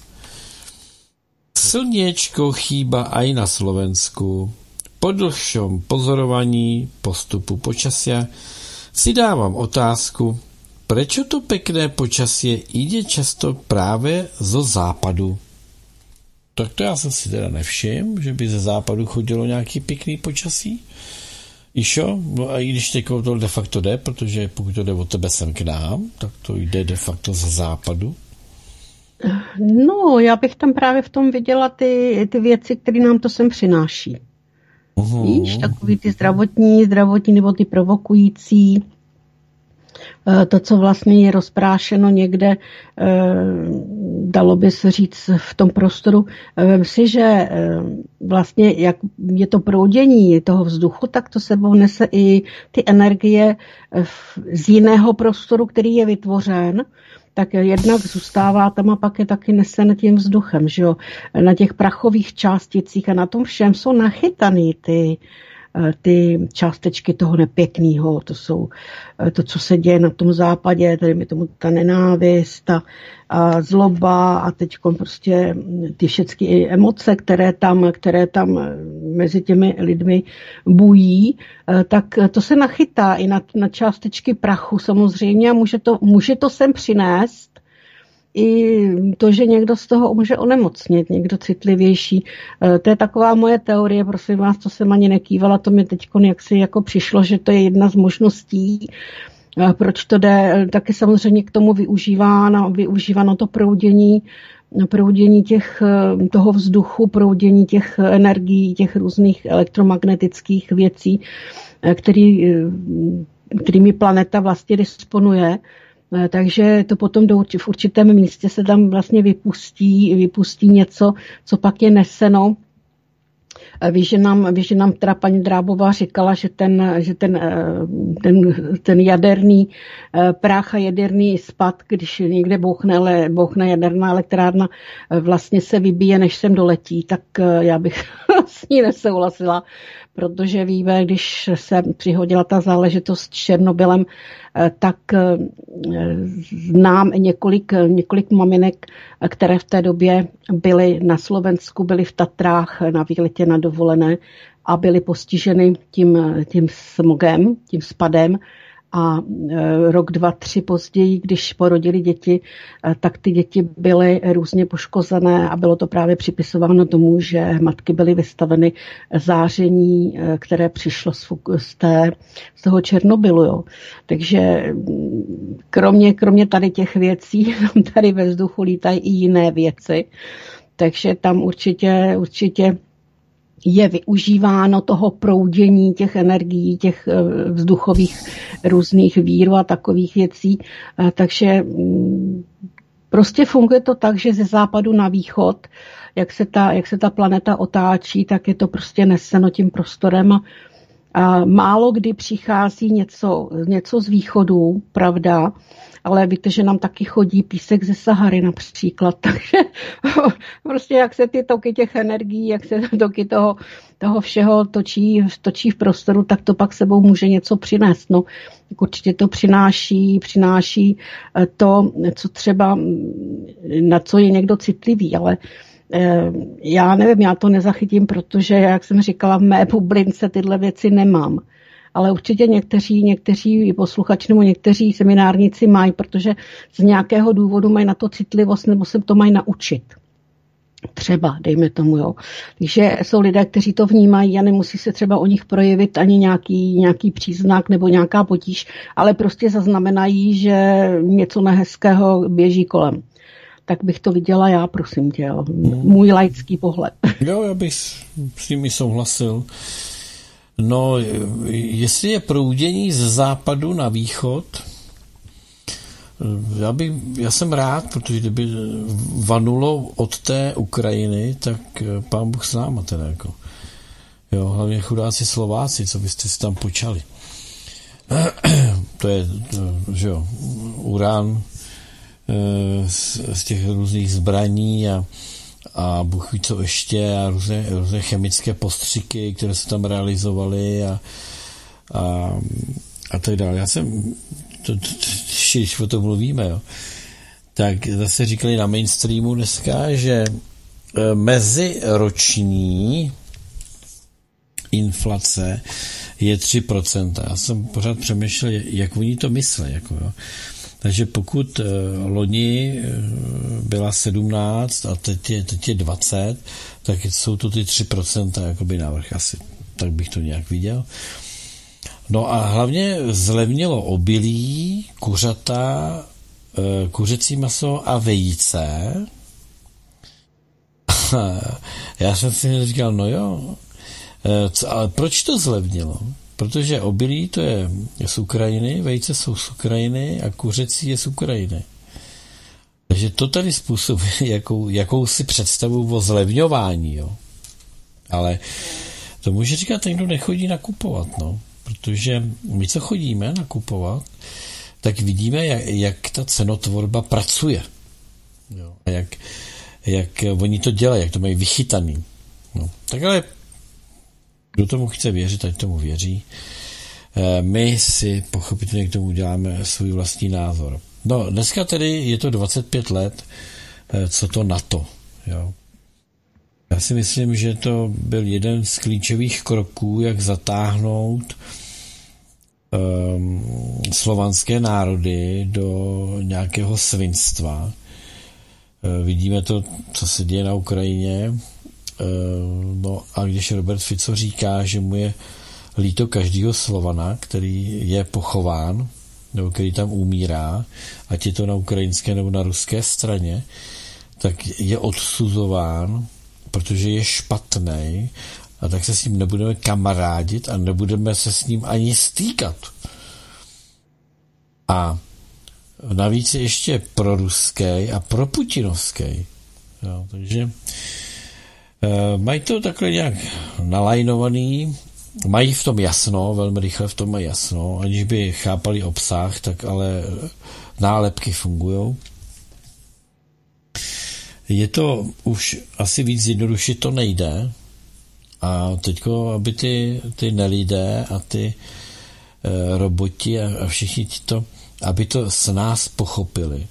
Slniečko chýba aj na Slovensku. Po dlhšom pozorovaní postupu počasia si dávam otázku, Prečo to pekné počasie ide často právě zo západu? Tak to já jsem si teda nevšiml, že by ze západu chodilo nějaký pěkný počasí. Išo, no a i když to de facto jde, protože pokud to jde od tebe sem k nám, tak to jde de facto ze západu. No, já bych tam právě v tom viděla ty věci, které nám to sem přináší. Víš, takový ty zdravotní nebo ty provokující, to, co vlastně je rozprášeno někde, dalo by se říct v tom prostoru. Vem si, že vlastně jak je to proudění toho vzduchu, tak to sebou nese i ty energie z jiného prostoru, který je vytvořen, tak jednak zůstává tam a pak je taky nesen tím vzduchem, že jo. Na těch prachových částicích a na tom všem jsou nachytaný ty částečky toho nepěkného, to jsou to, co se děje na tom západě, tady mi tomu ta nenávist a zloba a teď prostě ty všechny emoce, které tam mezi těmi lidmi bují, tak to se nachytá i na částečky prachu samozřejmě a může to sem přinést i to, že někdo z toho může onemocnit, někdo citlivější. To je taková moje teorie, prosím vás, to jsem ani nekývala, to mi teď jaksi jako přišlo, že to je jedna z možností, proč to jde. Taky samozřejmě k tomu využíváno to proudění toho vzduchu, proudění těch energií, těch různých elektromagnetických věcí, kterými planeta vlastně disponuje. Takže to potom v určitém místě se tam vlastně vypustí něco, co pak je neseno. Víš, že nám teda paní Drábová říkala, že ten jaderný prach a jaderný spad, když někde bouchne jaderná elektrárna, vlastně se vybije, než sem doletí, tak já bych s ní nesouhlasila, protože víme, když se přihodila ta záležitost s Černobylem, tak znám několik maminek, které v té době byly na Slovensku, byly v Tatrách na výletě na dovolené a byly postiženy tím smogem, tím spadem. A rok, 2, 3 později, když porodili děti, tak ty děti byly různě poškozené a bylo to právě připisováno tomu, že matky byly vystaveny záření, které přišlo z toho Černobylu. Jo. Takže kromě tady těch věcí, tady ve vzduchu lítají i jiné věci. Takže tam určitě je využíváno toho proudění těch energií, těch vzduchových různých vírů a takových věcí. Takže prostě funguje to tak, že ze západu na východ, jak se ta planeta otáčí, tak je to prostě neseno tím prostorem a málo kdy přichází něco z východu, pravda, ale víte, že nám taky chodí písek ze Sahary například, takže prostě jak se ty toky těch energií, jak se toky toho všeho točí v prostoru, tak to pak sebou může něco přinést. No, určitě to přináší to, co třeba, na co je někdo citlivý, ale já nevím, já to nezachytím, protože, jak jsem říkala, v mé bublince tyhle věci nemám. Ale určitě někteří posluchači nebo někteří seminárníci mají, protože z nějakého důvodu mají na to citlivost nebo se to mají naučit. Třeba, dejme tomu, jo. Takže jsou lidé, kteří to vnímají a nemusí se třeba o nich projevit ani nějaký příznak nebo nějaká potíž, ale prostě zaznamenají, že něco nehezkého běží kolem. Tak bych to viděla já, prosím tě, jo. Můj laický pohled. Jo, já bych s nimi souhlasil. No, jestli je proudění z západu na východ, já jsem rád, protože kdyby vanulo od té Ukrajiny, tak pán Bůh s náma teda jako. Jo, hlavně chudáci Slováci, co byste si tam počali. To je, že jo, urán z těch různých zbraní a Bůh ví co ještě a různé chemické postřiky, které se tam realizovaly a tak dále. Já jsem, když o tom mluvíme, jo, tak zase říkali na mainstreamu dneska, že meziroční inflace je 3%. Já jsem pořád přemýšlel, jak oni to myslí. Jako, jo. Takže pokud loni byla 17 a teď je 20, tak jsou to ty 3% jakoby návrh asi. Tak bych to nějak viděl. No a hlavně zlevnilo obilí, kuřata, kuřecí maso a vejce. Já jsem si říkal, no jo, ale proč to zlevnilo? Protože obilí to je z Ukrajiny, vejce jsou z Ukrajiny a kuřecí je z Ukrajiny. Takže to tady způsobuje jakousi představu o zlevňování, jo. Ale to může říkat, někdo nechodí nakupovat, no. Protože my, co chodíme nakupovat, tak vidíme, jak ta cenotvorba pracuje. Jo. A jak oni to dělají, jak to mají vychytaný. No. Tak ale kdo tomu chce věřit, ať tomu věří. My si pochopitelně k tomu děláme svůj vlastní názor. No, dneska tedy je to 25 let, co to NATO. Jo. Já si myslím, že to byl jeden z klíčových kroků, jak zatáhnout slovanské národy do nějakého svinstva. Vidíme to, co se děje na Ukrajině. No a když Robert Fico říká, že mu je líto každého Slovana, který je pochován, nebo který tam umírá, ať je to na ukrajinské nebo na ruské straně, tak je odsuzován, protože je špatnej, a tak se s ním nebudeme kamarádit a nebudeme se s ním ani stýkat. A navíc je ještě proruský a proputinovský. Jo, takže mají to takhle nějak nalajnovaný, mají v tom jasno, velmi rychle v tom mají jasno, aniž by chápali obsah, tak ale nálepky fungujou. Je to už asi víc jednodušit to nejde a teďko, aby ty nelidé a ty roboti a všichni to, aby to s nás pochopili,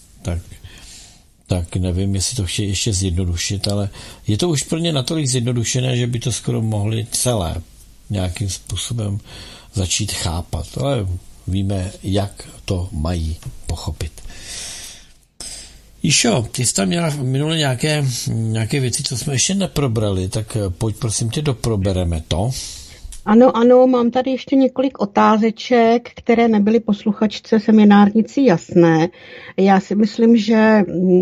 tak nevím, jestli to chtějí ještě zjednodušit, ale je to už plně natolik zjednodušené, že by to skoro mohli celé nějakým způsobem začít chápat, ale víme, jak to mají pochopit. Išo, ty jsi tam měla minule nějaké věci, co jsme ještě neprobrali, tak pojď prosím tě, doprobereme to. Ano, mám tady ještě několik otázeček, které nebyly posluchačce seminárnici jasné. Já si myslím, že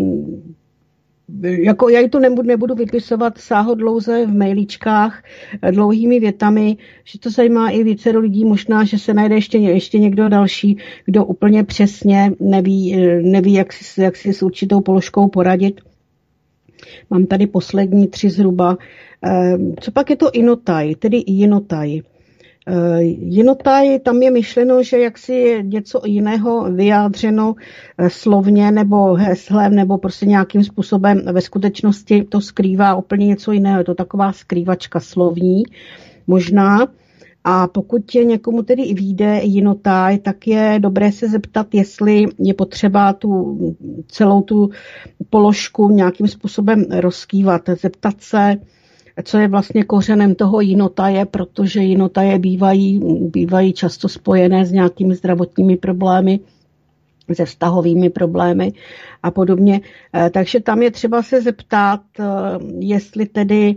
jako já ji to nebudu vypisovat sáhodlouze v mailíčkách dlouhými větami, že to zajímá i více lidí, možná, že se najde ještě někdo další, kdo úplně přesně neví jak si s určitou položkou poradit. Mám tady poslední 3 zhruba. Co pak je to inotaj, tedy jinotaj. Jinotaj, tam je myšleno, že jaksi je něco jiného vyjádřeno slovně nebo heslem nebo prostě nějakým způsobem ve skutečnosti to skrývá úplně něco jiného. Je to taková skrývačka slovní možná. A pokud je někomu tedy i vyjde jinotaj, tak je dobré se zeptat, jestli je potřeba celou tu položku nějakým způsobem rozkývat. Zeptat se, co je vlastně kořenem toho jinotaje, protože jinotaje bývají často spojené s nějakými zdravotními problémy, se vztahovými problémy a podobně. Takže tam je třeba se zeptat, jestli tedy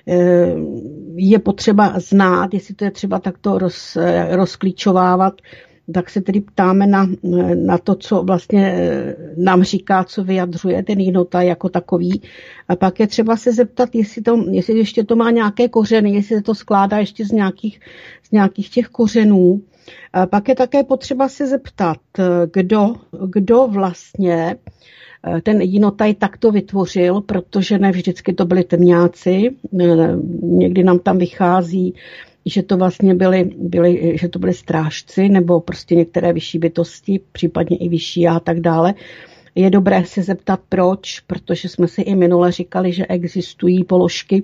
je potřeba znát, jestli to je třeba takto rozklíčovávat, tak se tedy ptáme na to, co vlastně nám říká, co vyjadřuje ten jinotaj jako takový. A pak je třeba se zeptat, jestli ještě to má nějaké kořeny, jestli to skládá ještě z nějakých těch kořenů. A pak je také potřeba se zeptat, kdo vlastně ten jinotaj takto vytvořil, protože ne vždycky to byli temňáci. Někdy nám tam vychází, že to vlastně že to byli strážci nebo prostě některé vyšší bytosti, případně i vyšší a tak dále. Je dobré se zeptat proč, protože jsme si i minule říkali, že existují položky,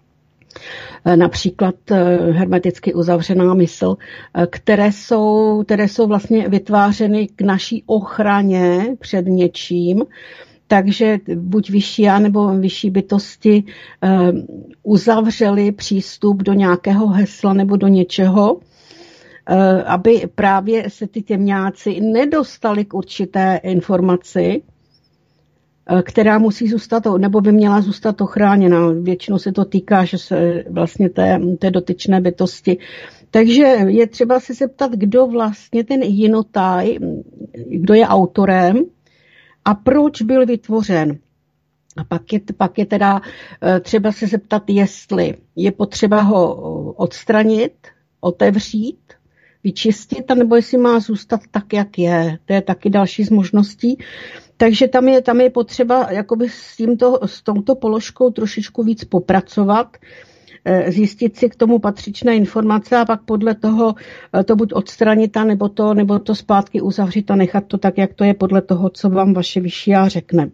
například hermeticky uzavřená mysl, které jsou vlastně vytvářeny k naší ochraně před něčím. Takže buď vyšší já nebo vyšší bytosti uzavřeli přístup do nějakého hesla nebo do něčeho, aby právě se ty temňáci nedostali k určité informaci, která musí zůstat, nebo by měla zůstat ochráněna. Většinou se to týká, že se vlastně té dotyčné bytosti. Takže je třeba se zeptat, kdo vlastně ten jinotaj, kdo je autorem a proč byl vytvořen. A pak je teda třeba se zeptat, jestli je potřeba ho odstranit, otevřít, vyčistit, anebo jestli má zůstat tak, jak je. To je taky další z možností. Takže tam je potřeba jakoby s touto položkou trošičku víc popracovat, zjistit si k tomu patřičné informace a pak podle toho to buď odstranit, nebo to zpátky uzavřít a nechat to tak, jak to je podle toho, co vám vaše vyšší já řekne.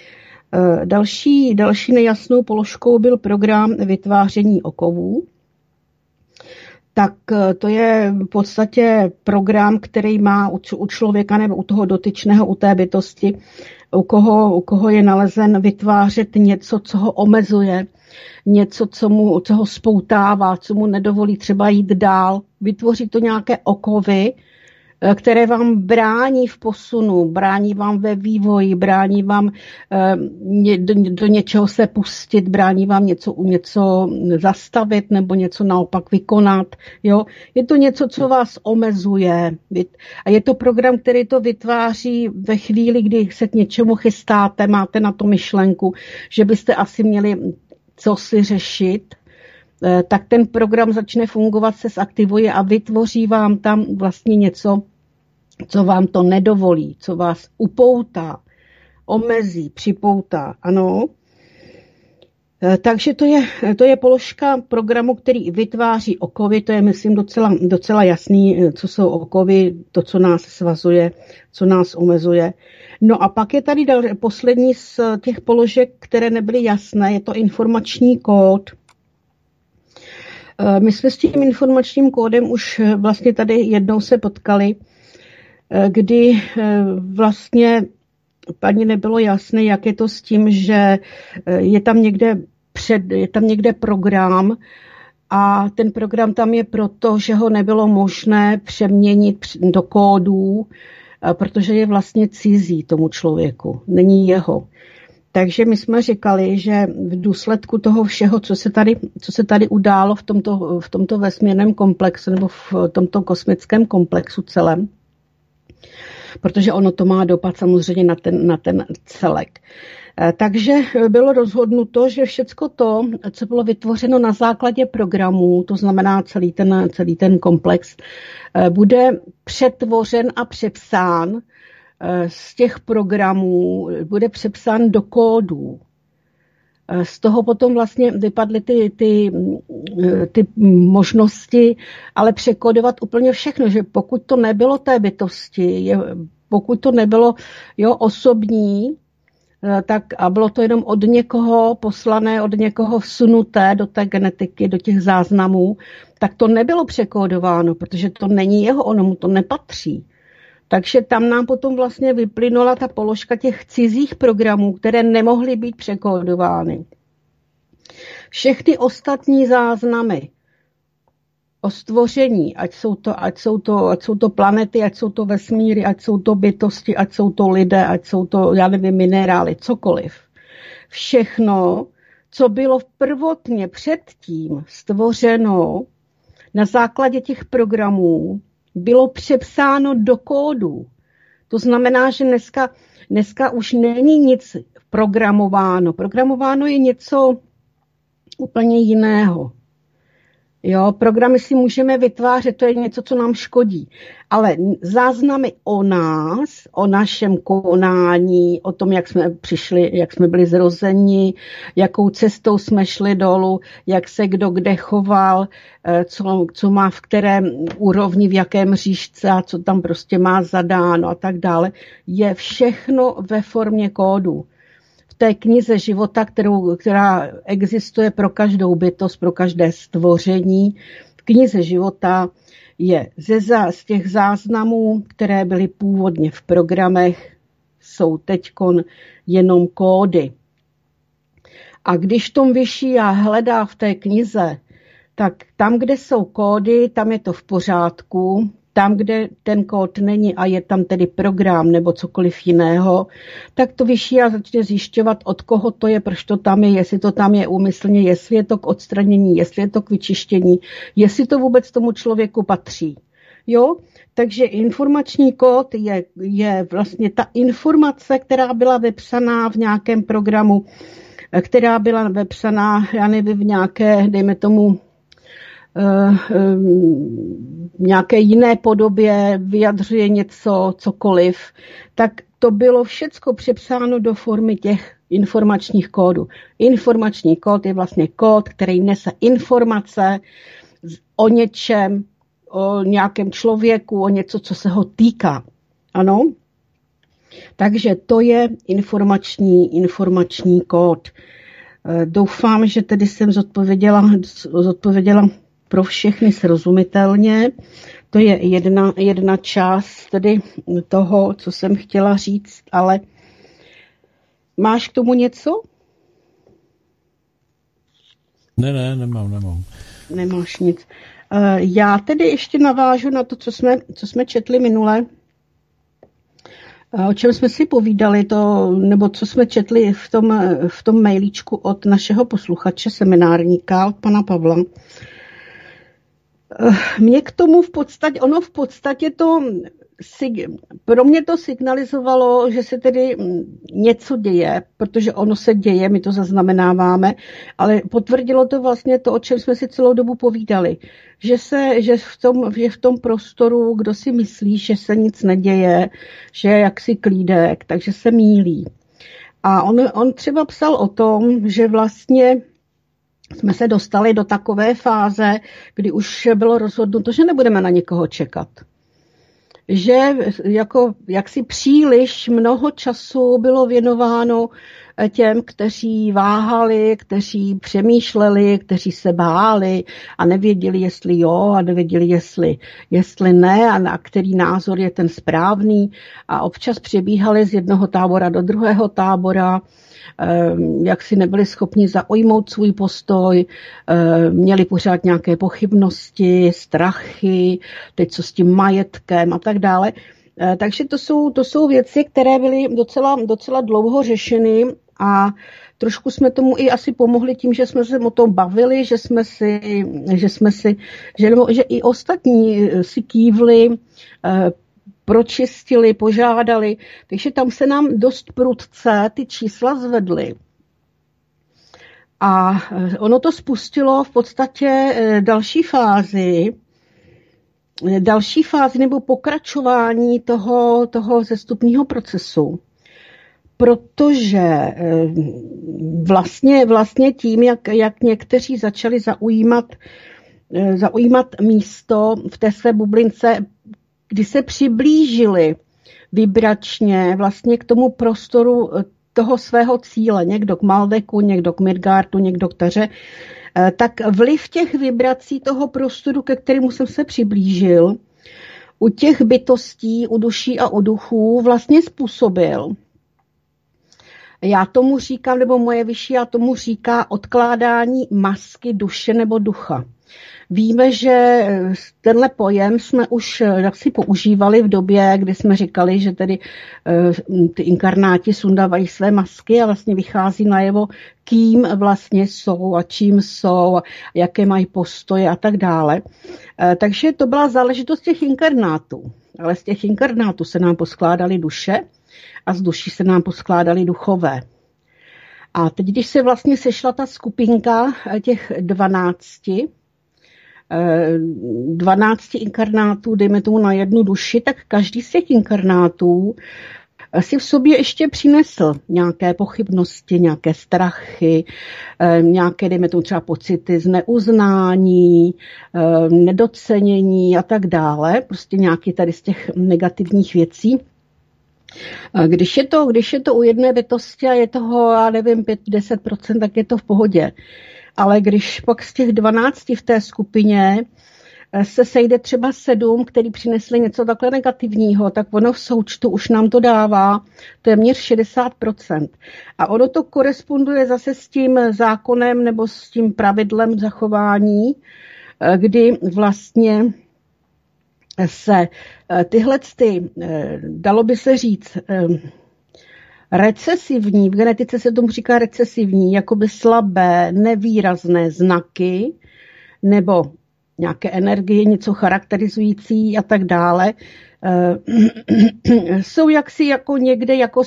Další nejasnou položkou byl program vytváření okovů. Tak to je v podstatě program, který má u člověka nebo u toho dotyčného, u té bytosti, u koho je nalezen vytvářet něco, co ho omezuje, něco, co ho spoutává, co mu nedovolí třeba jít dál. Vytvoří to nějaké okovy, které vám brání v posunu, brání vám ve vývoji, brání vám do něčeho se pustit, brání vám něco zastavit nebo něco naopak vykonat. Jo? Je to něco, co vás omezuje. A je to program, který to vytváří ve chvíli, kdy se k něčemu chystáte, máte na to myšlenku, že byste asi měli co si řešit, tak ten program začne fungovat, se zaktivuje a vytvoří vám tam vlastně něco, co vám to nedovolí, co vás upoutá, omezí, připoutá. Ano. Takže to je položka programu, který vytváří okovy, to je, myslím, docela jasný, co jsou okovy, to, co nás svazuje, co nás omezuje. No a pak je tady poslední z těch položek, které nebyly jasné, je to informační kód. My jsme s tím informačním kódem už vlastně tady jednou se potkali, kdy vlastně paní nebylo jasné, jak je to s tím, že je tam někde program a ten program tam je proto, že ho nebylo možné přeměnit do kódů, protože je vlastně cizí tomu člověku, není jeho. Takže my jsme říkali, že v důsledku toho všeho, co se tady událo v tomto vesmírném komplexu nebo v tomto kosmickém komplexu celém, protože ono to má dopad samozřejmě na ten celek. Takže bylo rozhodnuto, že všecko to, co bylo vytvořeno na základě programů, to znamená celý ten komplex, bude přetvořen a přepsán z těch programů, bude přepsán do kódů. Z toho potom vlastně vypadly ty možnosti, ale překodovat úplně všechno, že pokud to nebylo té bytosti, pokud to nebylo osobní, tak a bylo to jenom od někoho poslané, od někoho vsunuté do té genetiky, do těch záznamů, tak to nebylo překódováno, protože to není jeho, ono mu to nepatří. Takže tam nám potom vlastně vyplynula ta položka těch cizích programů, které nemohly být překódovány. Všechny ostatní záznamy o stvoření, ať jsou to planety, ať jsou to vesmíry, ať jsou to bytosti, ať jsou to lidé, ať jsou to, minerály, cokoliv. Všechno, co bylo prvotně předtím stvořeno na základě těch programů, bylo přepsáno do kódu. To znamená, že dneska už není nic programováno. Programováno je něco úplně jiného. Jo, programy si můžeme vytvářet, to je něco, co nám škodí. Ale záznamy o nás, o našem konání, o tom, jak jsme přišli, jak jsme byli zrozeni, jakou cestou jsme šli dolů, jak se kdo kde choval, co má v kterém úrovni, v jakém říšce a co tam prostě má zadáno a tak dále, je všechno ve formě kódu. V té knize života, která existuje pro každou bytost, pro každé stvoření, v knize života je z těch záznamů, které byly původně v programech, jsou teďkon jenom kódy. A když tom vyšší já hledá v té knize tak tam, kde jsou kódy, tam je to v pořádku. Tam, kde ten kód není a je tam tedy program nebo cokoliv jiného, tak to vyšší a začne zjišťovat, od koho to je, proč to tam je, jestli to tam je úmyslně, jestli je to k odstranění, jestli je to k vyčištění, jestli to vůbec tomu člověku patří. Jo? Takže informační kód je vlastně ta informace, která byla vepsaná v nějakém programu, která byla vepsaná, já nevím, v nějaké, dejme tomu, nějaké jiné podobě, vyjadřuje něco, cokoliv, tak to bylo všecko přepsáno do formy těch informačních kódů. Informační kód je vlastně kód, který nese informace o něčem, o nějakém člověku, o něco, co se ho týká. Ano? Takže to je informační kód. Doufám, že tedy jsem zodpověděla pro všechny srozumitelně. To je jedna část tedy toho, co jsem chtěla říct, ale máš k tomu něco? Ne, nemám. Nemáš nic. Já tedy ještě navážu na to, co jsme četli minule, o čem jsme si povídali, nebo co jsme četli v tom mailíčku od našeho posluchače, seminárníka, od pana Pavla. Mě k tomu v podstatě to pro mě to signalizovalo, že se tedy něco děje, protože ono se děje, my to zaznamenáváme, ale potvrdilo to vlastně to, o čem jsme si celou dobu povídali, že v tom prostoru, kdo si myslí, že se nic neděje, že je jaksi klídek, takže se mýlí. A on třeba psal o tom, že vlastně jsme se dostali do takové fáze, kdy už bylo rozhodnuto, že nebudeme na nikoho čekat. Že jaksi příliš mnoho času bylo věnováno těm, kteří váhali, kteří přemýšleli, kteří se báli a nevěděli, jestli jo a nevěděli, jestli ne a na který názor je ten správný a občas přebíhali z jednoho tábora do druhého tábora, jak si nebyli schopni zaujmout svůj postoj, měli pořád nějaké pochybnosti, strachy, teď co s tím majetkem a tak dále. Takže to jsou věci, které byly docela dlouho řešeny a trošku jsme tomu i asi pomohli tím, že jsme se o tom bavili, že i ostatní si kývli, pročistili, požádali, takže tam se nám dost prudce ty čísla zvedly. A ono to spustilo v podstatě další fázi nebo pokračování toho zestupního procesu. Protože vlastně tím, jak někteří začali zaujímat místo v té své bublince, kdy se přiblížili vibračně vlastně k tomu prostoru toho svého cíle, někdo k Maldeku, někdo k Midgardu, někdo k Taře, tak vliv těch vibrací toho prostoru, ke kterému jsem se přiblížil, u těch bytostí, u duší a u duchů vlastně způsobil. Já tomu říkám, nebo moje vyšší, já tomu říká odkládání masky duše nebo ducha. Víme, že tenhle pojem jsme už jaksi používali v době, kdy jsme říkali, že tedy ty inkarnáti sundávají své masky a vlastně vychází najevo, kým vlastně jsou a čím jsou, a jaké mají postoje a tak dále. Takže to byla záležitost těch inkernátů. Ale z těch inkernátů se nám poskládaly duše a z duší se nám poskládaly duchové. A teď, když se vlastně sešla ta skupinka těch 12 inkernátů, dejme tomu na jednu duši, tak každý z těch inkernátů si v sobě ještě přinesl nějaké pochybnosti, nějaké strachy, nějaké, dejme tomu třeba pocity z neuznání, nedocenění a tak dále, prostě nějaký tady z těch negativních věcí. Když je to u jedné bytosti a je toho, já nevím, 5-10%, tak je to v pohodě. Ale když pak z těch 12 v té skupině se sejde třeba 7, který přinesli něco takhle negativního, tak ono v součtu už nám to dává téměř 60%. A ono to koresponduje zase s tím zákonem nebo s tím pravidlem zachování, kdy vlastně se tyhle, dalo by se říct, recesivní, v genetice se tomu říká recesivní, jakoby slabé, nevýrazné znaky, nebo nějaké energie, něco charakterizující a tak dále, jsou jaksi jako někde jako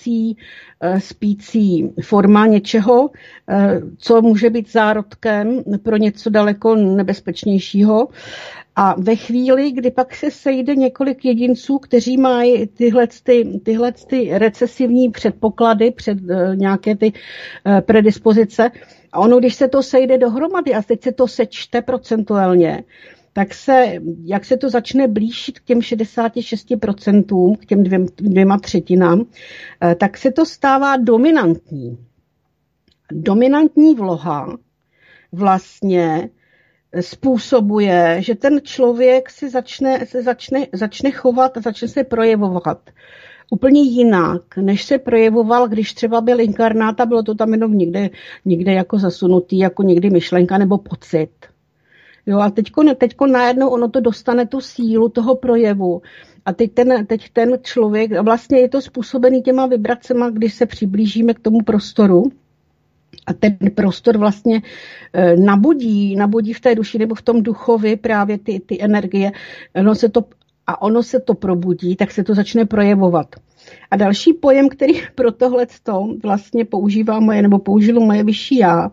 spící forma něčeho, co může být zárodkem pro něco daleko nebezpečnějšího. A ve chvíli, kdy pak se sejde několik jedinců, kteří mají tyhle recesivní předpoklady, před nějaké ty predispozice, a ono, když se to sejde dohromady a teď se to sečte procentuálně, tak jak se to začne blížit k těm 66%, k těm 2/3, tak se to stává dominantní. Dominantní vloha vlastně způsobuje, že ten člověk se začne chovat a začne se projevovat úplně jinak, než se projevoval, když třeba byl inkarnát a bylo to tam jenom někde jako zasunutý, jako někdy myšlenka nebo pocit. Jo, a teďko najednou ono to dostane tu sílu toho projevu. A teď ten člověk, vlastně je to způsobený těma vibracema, když se přiblížíme k tomu prostoru. A ten prostor vlastně nabudí v té duši nebo v tom duchovi právě ty energie. Ono se to probudí, tak se to začne projevovat. A další pojem, který pro tohleto vlastně použilo moje vyšší já,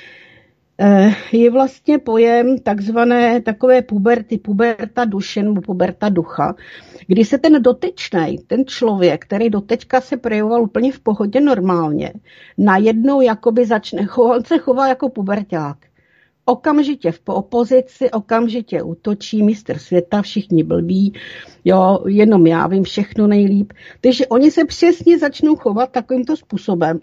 je vlastně pojem takové puberta duše nebo puberta ducha, kdy se ten dotyčnej, ten člověk, který doteďka se projevoval úplně v pohodě normálně, najednou jakoby on se chová jako puberťák. Okamžitě v opozici, okamžitě útočí, mistr světa, všichni blbí, jo, jenom já vím všechno nejlíp. Takže oni se přesně začnou chovat takovýmto způsobem.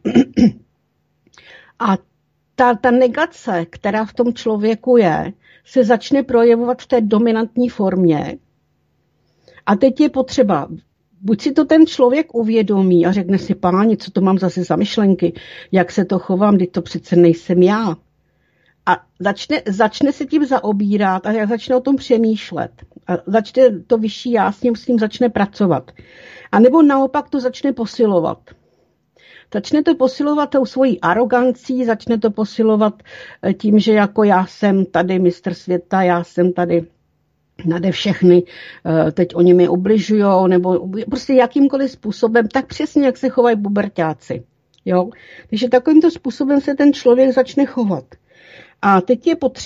A ta negace, která v tom člověku je, se začne projevovat v té dominantní formě. A teď je potřeba, buď si to ten člověk uvědomí a řekne si, páni, co to mám zase za myšlenky, jak se to chovám, když to přece nejsem já. A začne se tím zaobírat a začne o tom přemýšlet. A začne to vyšší já s tím začne pracovat. A nebo naopak to začne posilovat. Začne to posilovat tou svojí arogancí, začne to posilovat tím, že jako já jsem tady mistr světa, já jsem tady nade všechny, teď oni mi ubližujou, nebo prostě jakýmkoliv způsobem, tak přesně, jak se chovají puberťáci. Jo? Takže takovýmto způsobem se ten člověk začne chovat. A teď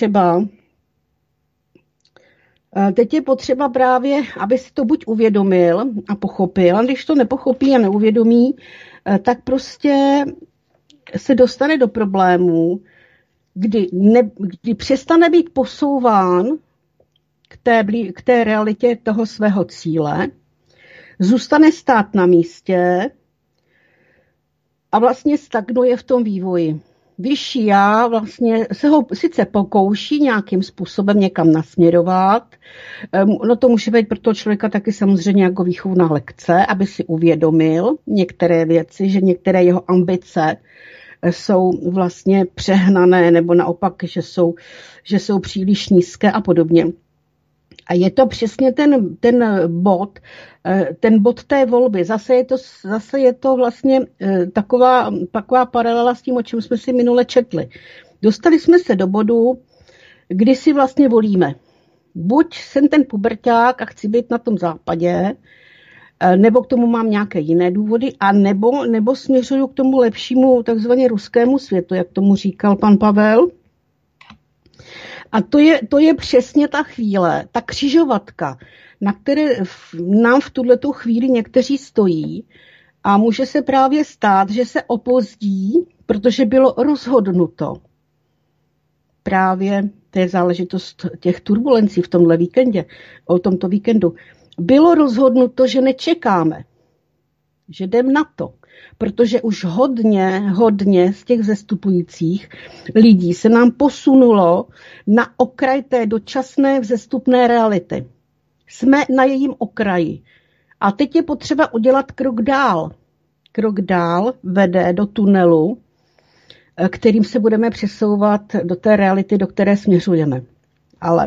je potřeba právě, aby si to buď uvědomil a pochopil, a když to nepochopí a neuvědomí, tak prostě se dostane do problémů, kdy přestane být posouván k té realitě toho svého cíle, zůstane stát na místě a vlastně stagnuje v tom vývoji. Vyšší já vlastně se ho sice pokouší nějakým způsobem někam nasměrovat, no to může být pro toho člověka taky samozřejmě jako výchovná lekce, aby si uvědomil některé věci, že některé jeho ambice jsou vlastně přehnané nebo naopak, že jsou příliš nízké a podobně. A je to přesně ten bod té volby. Zase je to vlastně taková paralela s tím, o čem jsme si minule četli. Dostali jsme se do bodu, kdy si vlastně volíme. Buď jsem ten puberťák a chci být na tom západě, nebo k tomu mám nějaké jiné důvody, a nebo směřuju k tomu lepšímu takzvaně ruskému světu, jak tomu říkal pan Pavel. A to je přesně ta chvíle, ta křižovatka, na které nám v tuhletu chvíli někteří stojí, a může se právě stát, že se opozdí, protože bylo rozhodnuto. Právě to je záležitost těch turbulencí v tomhle víkendě, o tomto víkendu. Bylo rozhodnuto, že nečekáme. že jdem na to, protože už hodně z těch vzestupujících lidí se nám posunulo na okraj té dočasné vzestupné reality. Jsme na jejím okraji. A teď je potřeba udělat krok dál. Krok dál vede do tunelu, kterým se budeme přesouvat do té reality, do které směřujeme. Ale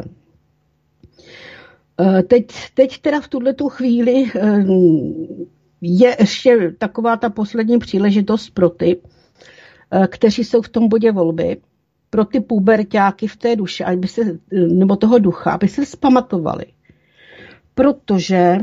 teď teda v tuhletu chvíli je ještě taková ta poslední příležitost pro ty, kteří jsou v tom bodě volby, pro ty puberťáky v té duše, nebo toho ducha, aby se vzpamatovali. Protože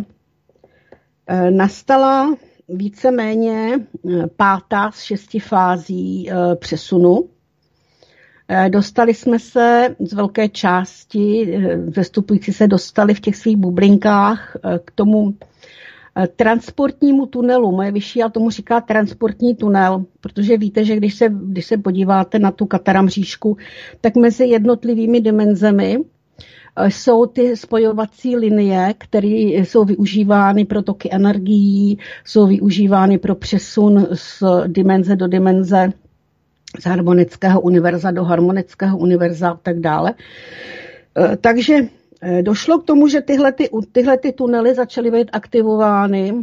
nastala víceméně 5. z 6 fází přesunu. Dostali jsme se z velké části, vzestupující se dostali v těch svých bublinkách k tomu transportnímu tunelu. Moje vyšší já tomu říká transportní tunel, protože víte, že když se podíváte na tu kataramřížku, tak mezi jednotlivými dimenzemi jsou ty spojovací linie, které jsou využívány pro toky energií, jsou využívány pro přesun z dimenze do dimenze, z harmonického univerza do harmonického univerza a tak dále. Takže došlo k tomu, že tyhle tunely začaly být aktivovány.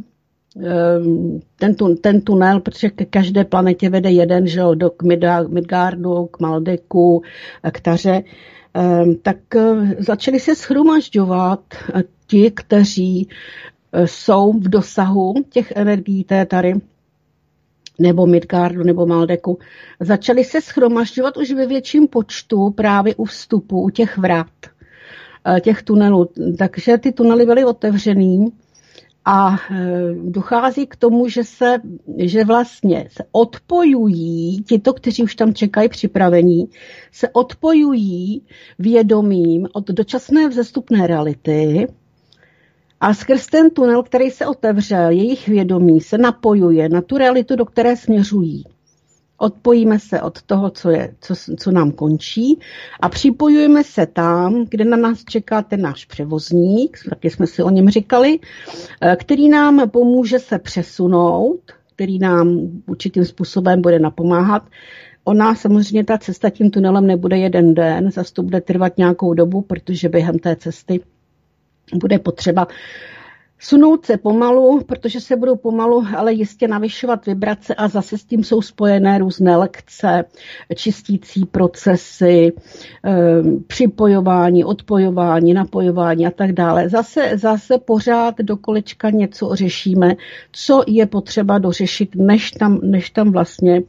Ten tunel, protože ke každé planetě vede jeden, že k Midgardu, k Maldeku, k Taře, tak začali se shromažďovat ti, kteří jsou v dosahu těch energií té Tary, nebo Midgardu, nebo Maldeku, začali se shromažďovat už ve větším počtu právě u vstupu, u těch vrat, těch tunelů. Takže ty tunely byly otevřený a dochází k tomu, že vlastně se odpojují, tito, kteří už tam čekají připravení, se odpojují vědomím od dočasné vzestupné reality a skrz ten tunel, který se otevřel, jejich vědomí se napojuje na tu realitu, do které směřují. Odpojíme se od toho, co nám končí a připojujeme se tam, kde na nás čeká ten náš převozník, taky jsme si o něm říkali, který nám pomůže se přesunout, který nám určitým způsobem bude napomáhat. Ona samozřejmě ta cesta tím tunelem nebude jeden den, zase to bude trvat nějakou dobu, protože během té cesty bude potřeba sunout se pomalu, protože se budou pomalu, ale jistě navyšovat vibrace a zase s tím jsou spojené různé lekce, čistící procesy, připojování, odpojování, napojování a tak dále. Zase pořád do kolečka něco řešíme, co je potřeba dořešit, než tam vlastně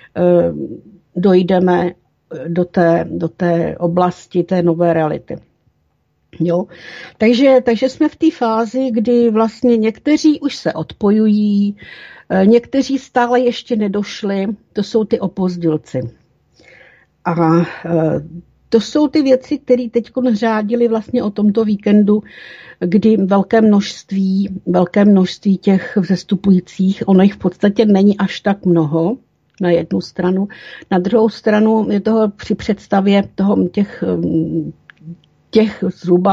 dojdeme do té oblasti té nové reality. Jo. Takže jsme v té fázi, kdy vlastně někteří už se odpojují, někteří stále ještě nedošli, to jsou ty opozdilci. A to jsou ty věci, které teď řádily vlastně o tomto víkendu, kdy velké množství těch vzestupujících, ono jich v podstatě není až tak mnoho na jednu stranu. Na druhou stranu je toho při představě těch zhruba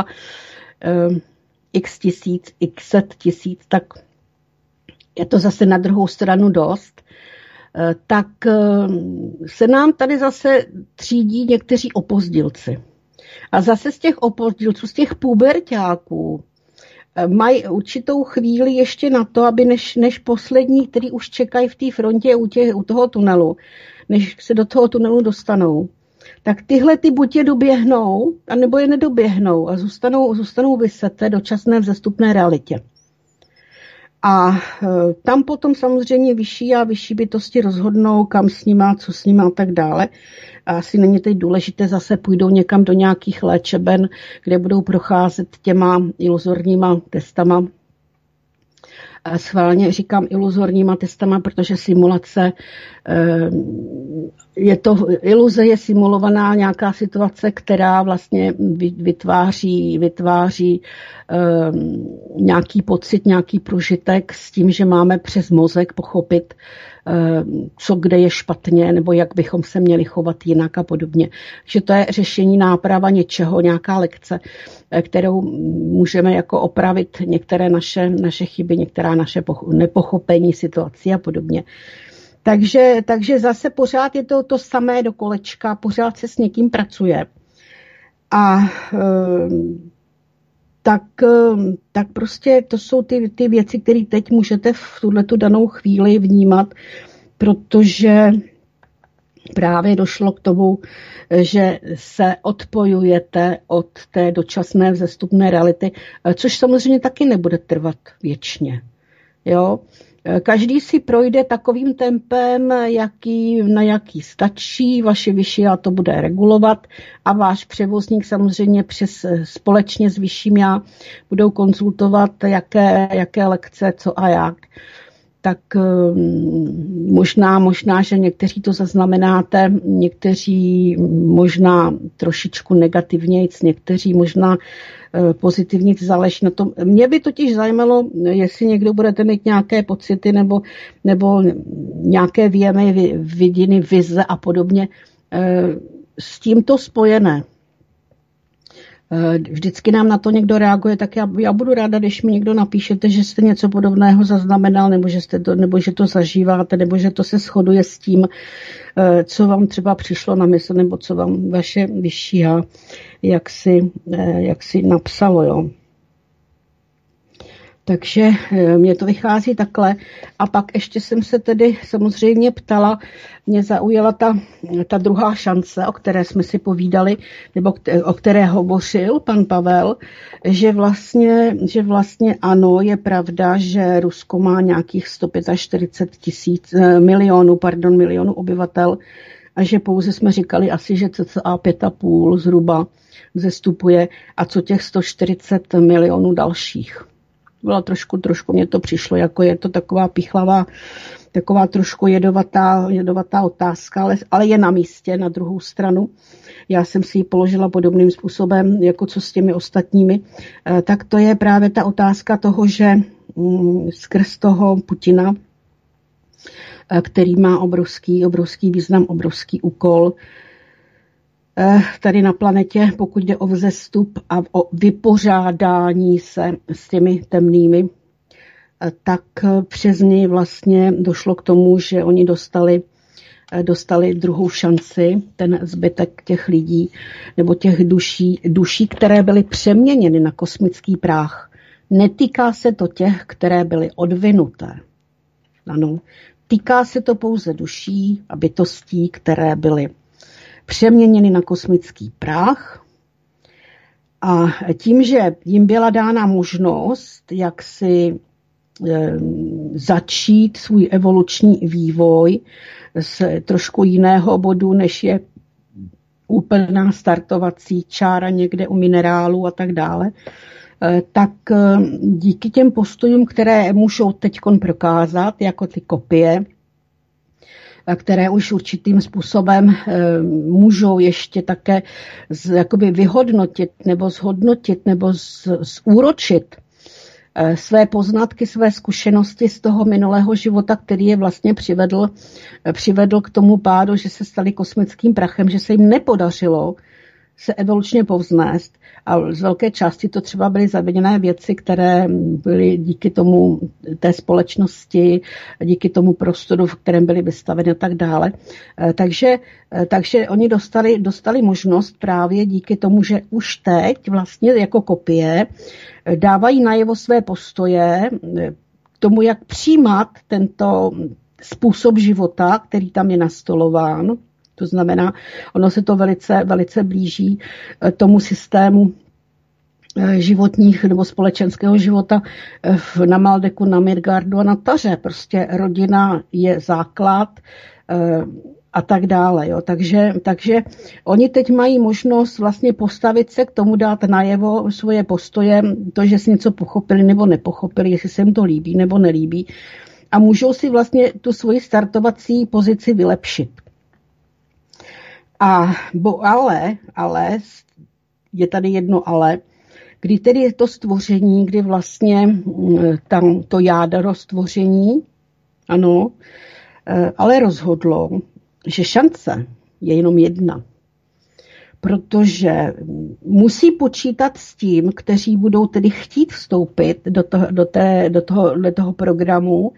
x set tisíc, tak je to zase na druhou stranu dost, tak se nám tady zase třídí někteří opozdilci. A zase z těch opozdilců, z těch puberťáků, mají určitou chvíli ještě na to, aby než poslední, který už čekají v té frontě u toho tunelu, než se do toho tunelu dostanou, tak tyhle ty buď je doběhnou, anebo je nedoběhnou a zůstanou vyseté dočasné vzestupné realitě. A tam potom samozřejmě vyšší a vyšší bytosti rozhodnou, kam s nima, co s nima a tak dále. A asi není teď důležité, zase půjdou někam do nějakých léčeben, kde budou procházet těma iluzorníma testama. A schválně říkám iluzorníma testama, protože simulace iluze je simulovaná nějaká situace, která vlastně vytváří nějaký pocit, nějaký prožitek s tím, že máme přes mozek pochopit co kde je špatně, nebo jak bychom se měli chovat jinak a podobně. Že to je řešení, náprava něčeho, nějaká lekce, kterou můžeme jako opravit některé naše chyby, některá naše nepochopení situací a podobně. Takže zase pořád je to samé do kolečka, pořád se s někým pracuje. A tak prostě to jsou ty věci, které teď můžete v tuhletu danou chvíli vnímat, protože právě došlo k tomu, že se odpojujete od té dočasné vzestupné reality, což samozřejmě taky nebude trvat věčně. Jo? Každý si projde takovým tempem, na jaký stačí, vaše vyšší já to bude regulovat a váš převozník samozřejmě společně s vyšším já budou konzultovat, jaké lekce, co a jak. Tak možná, že někteří to zaznamenáte, někteří možná trošičku negativnějc, někteří možná pozitivně, záleží na tom. Mě by totiž zajímalo, jestli někdo budete mít nějaké pocity nebo nějaké věmy, vidiny, vize a podobně s tímto spojené. Vždycky nám na to někdo reaguje, tak já budu ráda, když mi někdo napíšete, že jste něco podobného zaznamenal, nebo že to zažíváte, nebo že to se shoduje s tím, co vám třeba přišlo na mysl, nebo co vám vaše vyšší já jak si napsalo. Jo. Takže mě to vychází takhle. A pak ještě jsem se tedy samozřejmě ptala, mě zaujala ta druhá šance, o které jsme si povídali, nebo o které hovořil pan Pavel, že vlastně ano, je pravda, že Rusko má nějakých 145 milionů obyvatel a že pouze jsme říkali asi, že cca 5,5 zhruba zestupuje a co těch 140 milionů dalších. Byla trošku mě to přišlo, jako je to taková pichlavá, taková trošku jedovatá otázka, ale je na místě na druhou stranu. Já jsem si ji položila podobným způsobem, jako co s těmi ostatními. Tak to je právě ta otázka toho, že skrz toho Putina, který má obrovský význam, obrovský úkol, tady na planetě, pokud jde o vzestup a o vypořádání se s těmi temnými, tak přes něj vlastně došlo k tomu, že oni dostali druhou šanci, ten zbytek těch lidí nebo těch duší, které byly přeměněny na kosmický prach. Netýká se to těch, které byly odvinuté. Ano, týká se to pouze duší a bytostí, které byly přeměněny na kosmický prach a tím, že jim byla dána možnost, jak si začít svůj evoluční vývoj z trošku jiného bodu, než je úplná startovací čára někde u minerálů a tak dále, tak díky těm postojům, které můžou teďkon prokázat, jako ty kopie, které už určitým způsobem můžou ještě také jakoby vyhodnotit nebo zhodnotit nebo zúročit své poznatky, své zkušenosti z toho minulého života, který je vlastně přivedl k tomu pádu, že se stali kosmickým prachem, že se jim nepodařilo se evolučně povznést. A z velké části to třeba byly zaviněné věci, které byly díky tomu té společnosti, díky tomu prostoru, v kterém byly vystaveny a tak dále. Takže oni dostali možnost právě díky tomu, že už teď vlastně jako kopie dávají najevo své postoje k tomu, jak přijímat tento způsob života, který tam je nastolován. To znamená, ono se to velice blíží tomu systému životních nebo společenského života na Maldeku, na Midgardu a na Taře. Prostě rodina je základ a tak dále. Jo. Takže oni teď mají možnost vlastně postavit se k tomu, dát najevo svoje postoje, to, že si něco pochopili nebo nepochopili, jestli se jim to líbí nebo nelíbí. A můžou si vlastně tu svoji startovací pozici vylepšit. Ale je tady jedno ale, kdy tedy je to stvoření, kdy vlastně tam to jádro stvoření, ano, ale rozhodlo, že šance je jenom jedna. Protože musí počítat s tím, kteří budou tedy chtít vstoupit do toho programu,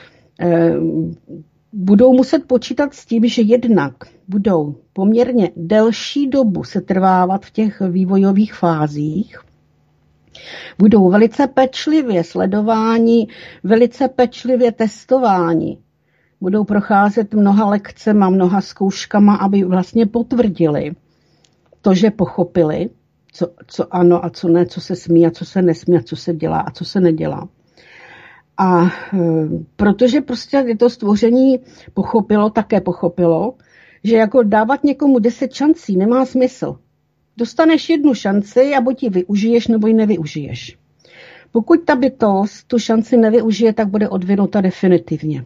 budou muset počítat s tím, že jednak budou poměrně delší dobu se trvávat v těch vývojových fázích, budou velice pečlivě sledováni, velice pečlivě testováni, budou procházet mnoha lekcema, mnoha zkouškama, aby vlastně potvrdili to, že pochopili, co ano a co ne, co se smí a co se nesmí a co se dělá a co se nedělá. A protože prostě to stvoření také pochopilo, že jako dávat někomu 10 šancí nemá smysl. Dostaneš jednu šanci a buď ji využiješ, nebo ji nevyužiješ. Pokud ta bytost tu šanci nevyužije, tak bude odvinuta definitivně.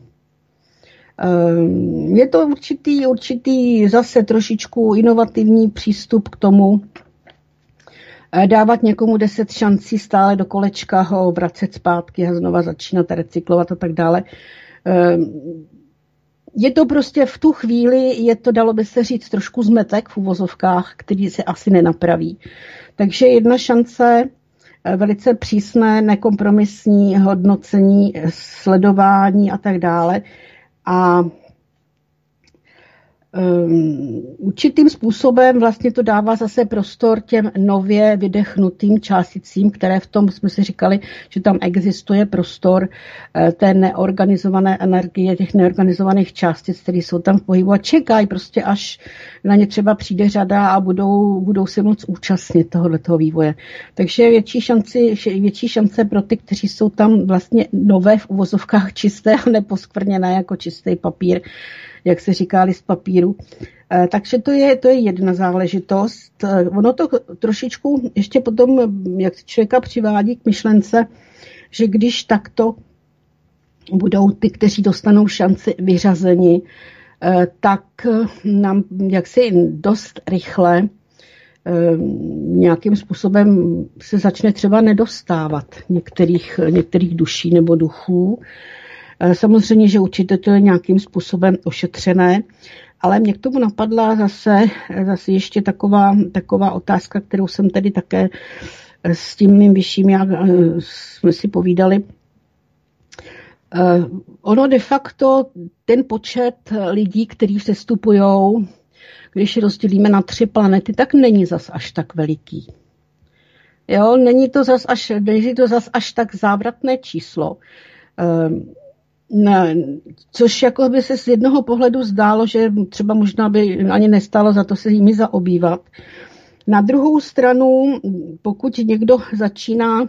Je to určitý zase trošičku inovativní přístup k tomu, dávat někomu 10 šancí, stále do kolečka ho vracet zpátky a znova začínat recyklovat a tak dále. Je to prostě v tu chvíli, dalo by se říct, trošku zmetek v uvozovkách, který se asi nenapraví. Takže jedna šance, velice přísné, nekompromisní hodnocení, sledování a tak dále. A určitým způsobem vlastně to dává zase prostor těm nově vydechnutým částicím, které v tom jsme si říkali, že tam existuje prostor té neorganizované energie, těch neorganizovaných částic, které jsou tam v pohybu a čekají prostě, až na ně třeba přijde řada a budou se moc účastnit tohoto vývoje. Takže větší šance pro ty, kteří jsou tam vlastně nové v uvozovkách čisté a neposkvrněné jako čistý papír, jak se říká, list papíru. Takže to je jedna záležitost. Ono to trošičku ještě potom, jak člověka přivádí k myšlence, že když takto budou ty, kteří dostanou šanci vyřazeni, tak nám jaksi dost rychle nějakým způsobem se začne třeba nedostávat některých duší nebo duchů. Samozřejmě, že určitě to je nějakým způsobem ošetřené, ale mě k tomu napadla zase ještě taková otázka, kterou jsem tedy také s tím mým vyšším, jak jsme si povídali. Ono de facto ten počet lidí, kteří sestupujou, když rozdělíme na 3 planety, tak není zas až tak veliký. Jo, není to zas až tak závratné číslo. Což jako by se z jednoho pohledu zdálo, že třeba možná by ani nestálo za to se jimi zaobývat. Na druhou stranu, pokud někdo začíná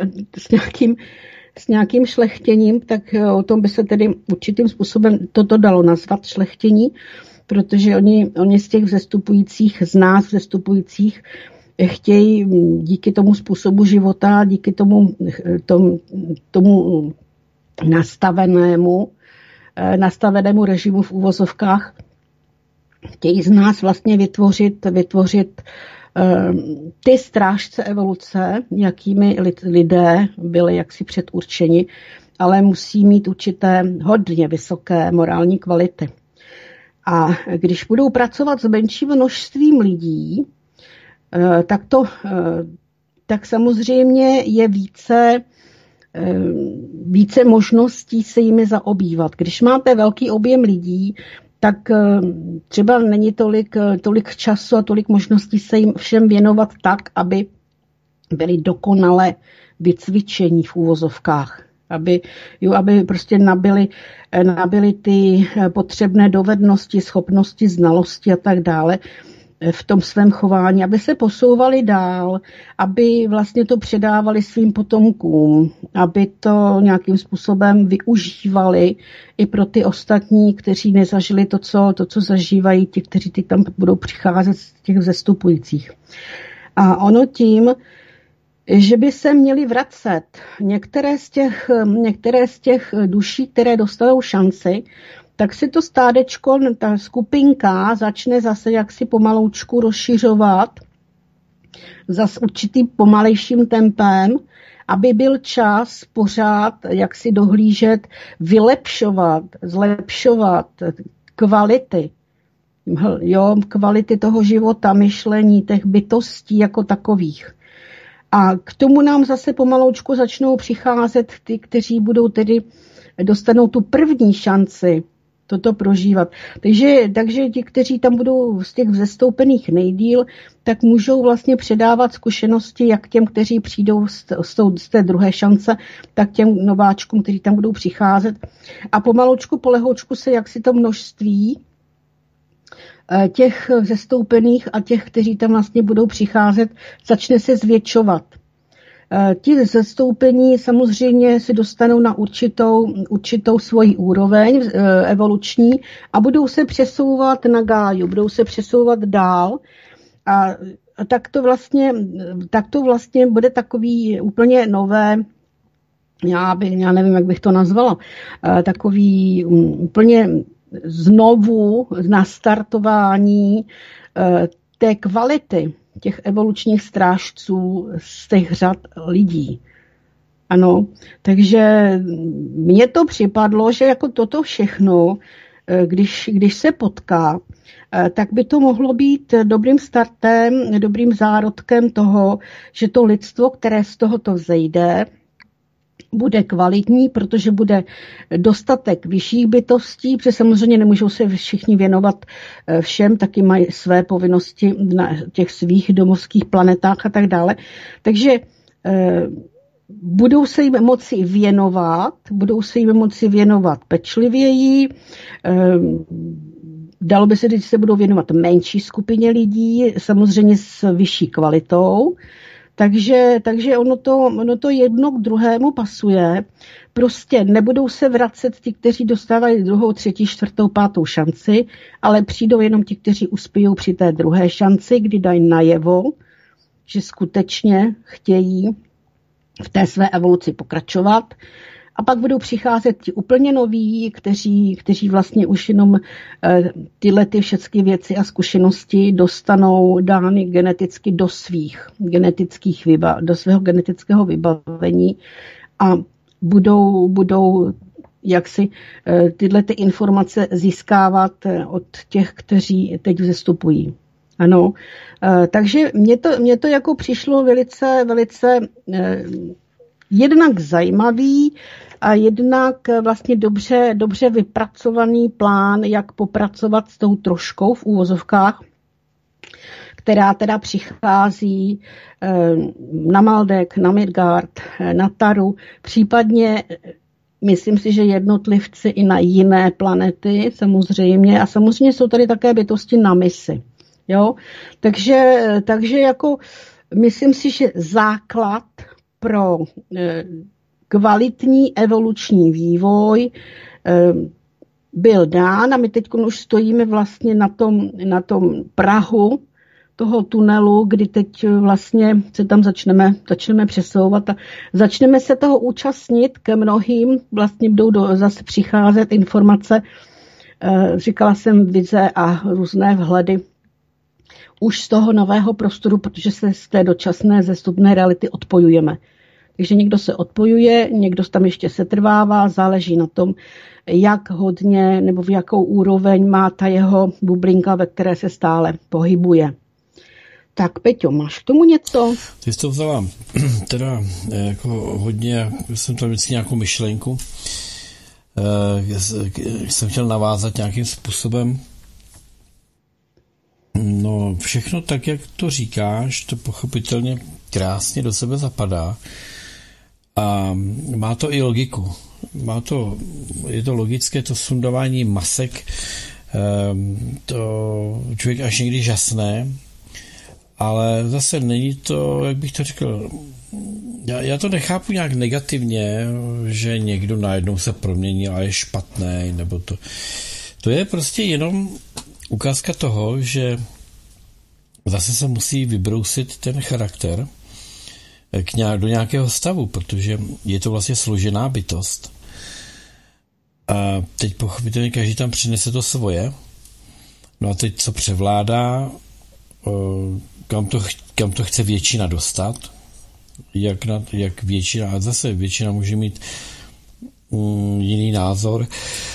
s nějakým šlechtěním, tak o tom by se tedy určitým způsobem toto dalo nazvat šlechtění, protože oni z těch vzestupujících, chtějí díky tomu způsobu života, díky tomu nastavenému režimu v uvozovkách, chtějí z nás vlastně vytvořit ty strážce evoluce, jakými lidé byli jaksi předurčeni, ale musí mít určité hodně vysoké morální kvality. A když budou pracovat s menším množstvím lidí, tak samozřejmě je více možností se jimi zaobývat. Když máte velký objem lidí, tak třeba není tolik času a tolik možností se jim všem věnovat tak, aby byli dokonale vycvičení v úvozovkách. Aby prostě nabili ty potřebné dovednosti, schopnosti, znalosti a tak dále v tom svém chování, aby se posouvali dál, aby vlastně to předávali svým potomkům, aby to nějakým způsobem využívali i pro ty ostatní, kteří nezažili to, co zažívají ti, kteří tam budou přicházet z těch vzestupujících. A ono tím, že by se měli vracet některé z těch duší, které dostanou šanci, tak si to stádečko, ta skupinka začne zase jaksi pomaloučku rozšiřovat zase určitým pomalejším tempem aby byl čas pořád, jak si dohlížet, vylepšovat, zlepšovat kvality. Jo, kvality toho života, myšlení, těch bytostí jako takových. A k tomu nám zase pomaloučku začnou přicházet ty, kteří budou tedy dostanou tu první šanci toto prožívat. Takže ti, kteří tam budou z těch vzestoupených nejdýl, tak můžou vlastně předávat zkušenosti jak těm, kteří přijdou z té druhé šance, tak těm nováčkům, kteří tam budou přicházet. A pomaloučku, polehoučku se jaksi to množství těch zestoupených a těch, kteří tam vlastně budou přicházet, začne se zvětšovat. Ti zastoupení samozřejmě se dostanou na určitou svoji úroveň evoluční a budou se přesouvat na Gáju, budou se přesouvat dál a tak to vlastně bude takový úplně nové, já nevím, jak bych to nazvala, takový úplně znovu nastartování té kvality těch evolučních strážců z těch řad lidí. Ano, takže mně to připadlo, že jako toto všechno, když se potká, tak by to mohlo být dobrým startem, dobrým zárodkem toho, že to lidstvo, které z tohoto vzejde, bude kvalitní, protože bude dostatek vyšších bytostí, protože samozřejmě nemůžou se všichni věnovat všem, taky mají své povinnosti na těch svých domovských planetách a tak dále. Takže budou se jim moci věnovat pečlivěji, dalo by se říct, že se budou věnovat menší skupině lidí, samozřejmě s vyšší kvalitou. Takže ono to jedno k druhému pasuje. Prostě nebudou se vracet ti, kteří dostávají druhou, třetí, čtvrtou, pátou šanci, ale přijdou jenom ti, kteří uspějí při té druhé šanci, kdy dají najevo, že skutečně chtějí v té své evoluci pokračovat. A pak budou přicházet ti úplně noví, kteří vlastně už jenom tyhle ty všechny věci a zkušenosti dostanou dány geneticky do svého genetického vybavení a budou jaksi tyhle ty informace získávat od těch, kteří teď vzestupují. Ano, takže mně to jako přišlo velice, velice jednak zajímavý a jednak vlastně dobře vypracovaný plán, jak popracovat s tou troškou v úvozovkách, která teda přichází na Maldek, na Midgard, na Taru, případně myslím si, že jednotlivci i na jiné planety samozřejmě a samozřejmě jsou tady také bytosti na misi. Jo? Takže jako myslím si, že základ pro kvalitní evoluční vývoj byl dán a my teď už stojíme vlastně na tom prahu toho tunelu, kdy teď vlastně se tam začneme přesouvat a začneme se toho účastnit, ke mnohým vlastně budou zase přicházet informace, říkala jsem vize a různé vhledy už z toho nového prostoru, protože se z té dočasné zestupné reality odpojujeme. Takže někdo se odpojuje, někdo tam ještě setrvává, záleží na tom, jak hodně nebo v jakou úroveň má ta jeho bublinka, ve které se stále pohybuje. Tak, Peťo, máš k tomu něco? Ty jsi to vzala teda jako hodně, jsem tam vždycky nějakou myšlenku, jsem chtěl navázat nějakým způsobem. No, všechno tak, jak to říkáš, to pochopitelně krásně do sebe zapadá a má to i logiku. Je to logické, to sundování masek, to člověk až někdy žasné, ale zase není to, jak bych to řekl, já to nechápu nějak negativně, že někdo najednou se promění a je špatný, nebo to je prostě jenom ukázka toho, že zase se musí vybrousit ten charakter do nějakého stavu, protože je to vlastně složená bytost. A teď pochopitelně každý tam přinese to svoje. No a teď co převládá, kam to chce většina dostat, jak většina, a zase většina může mít jiný názor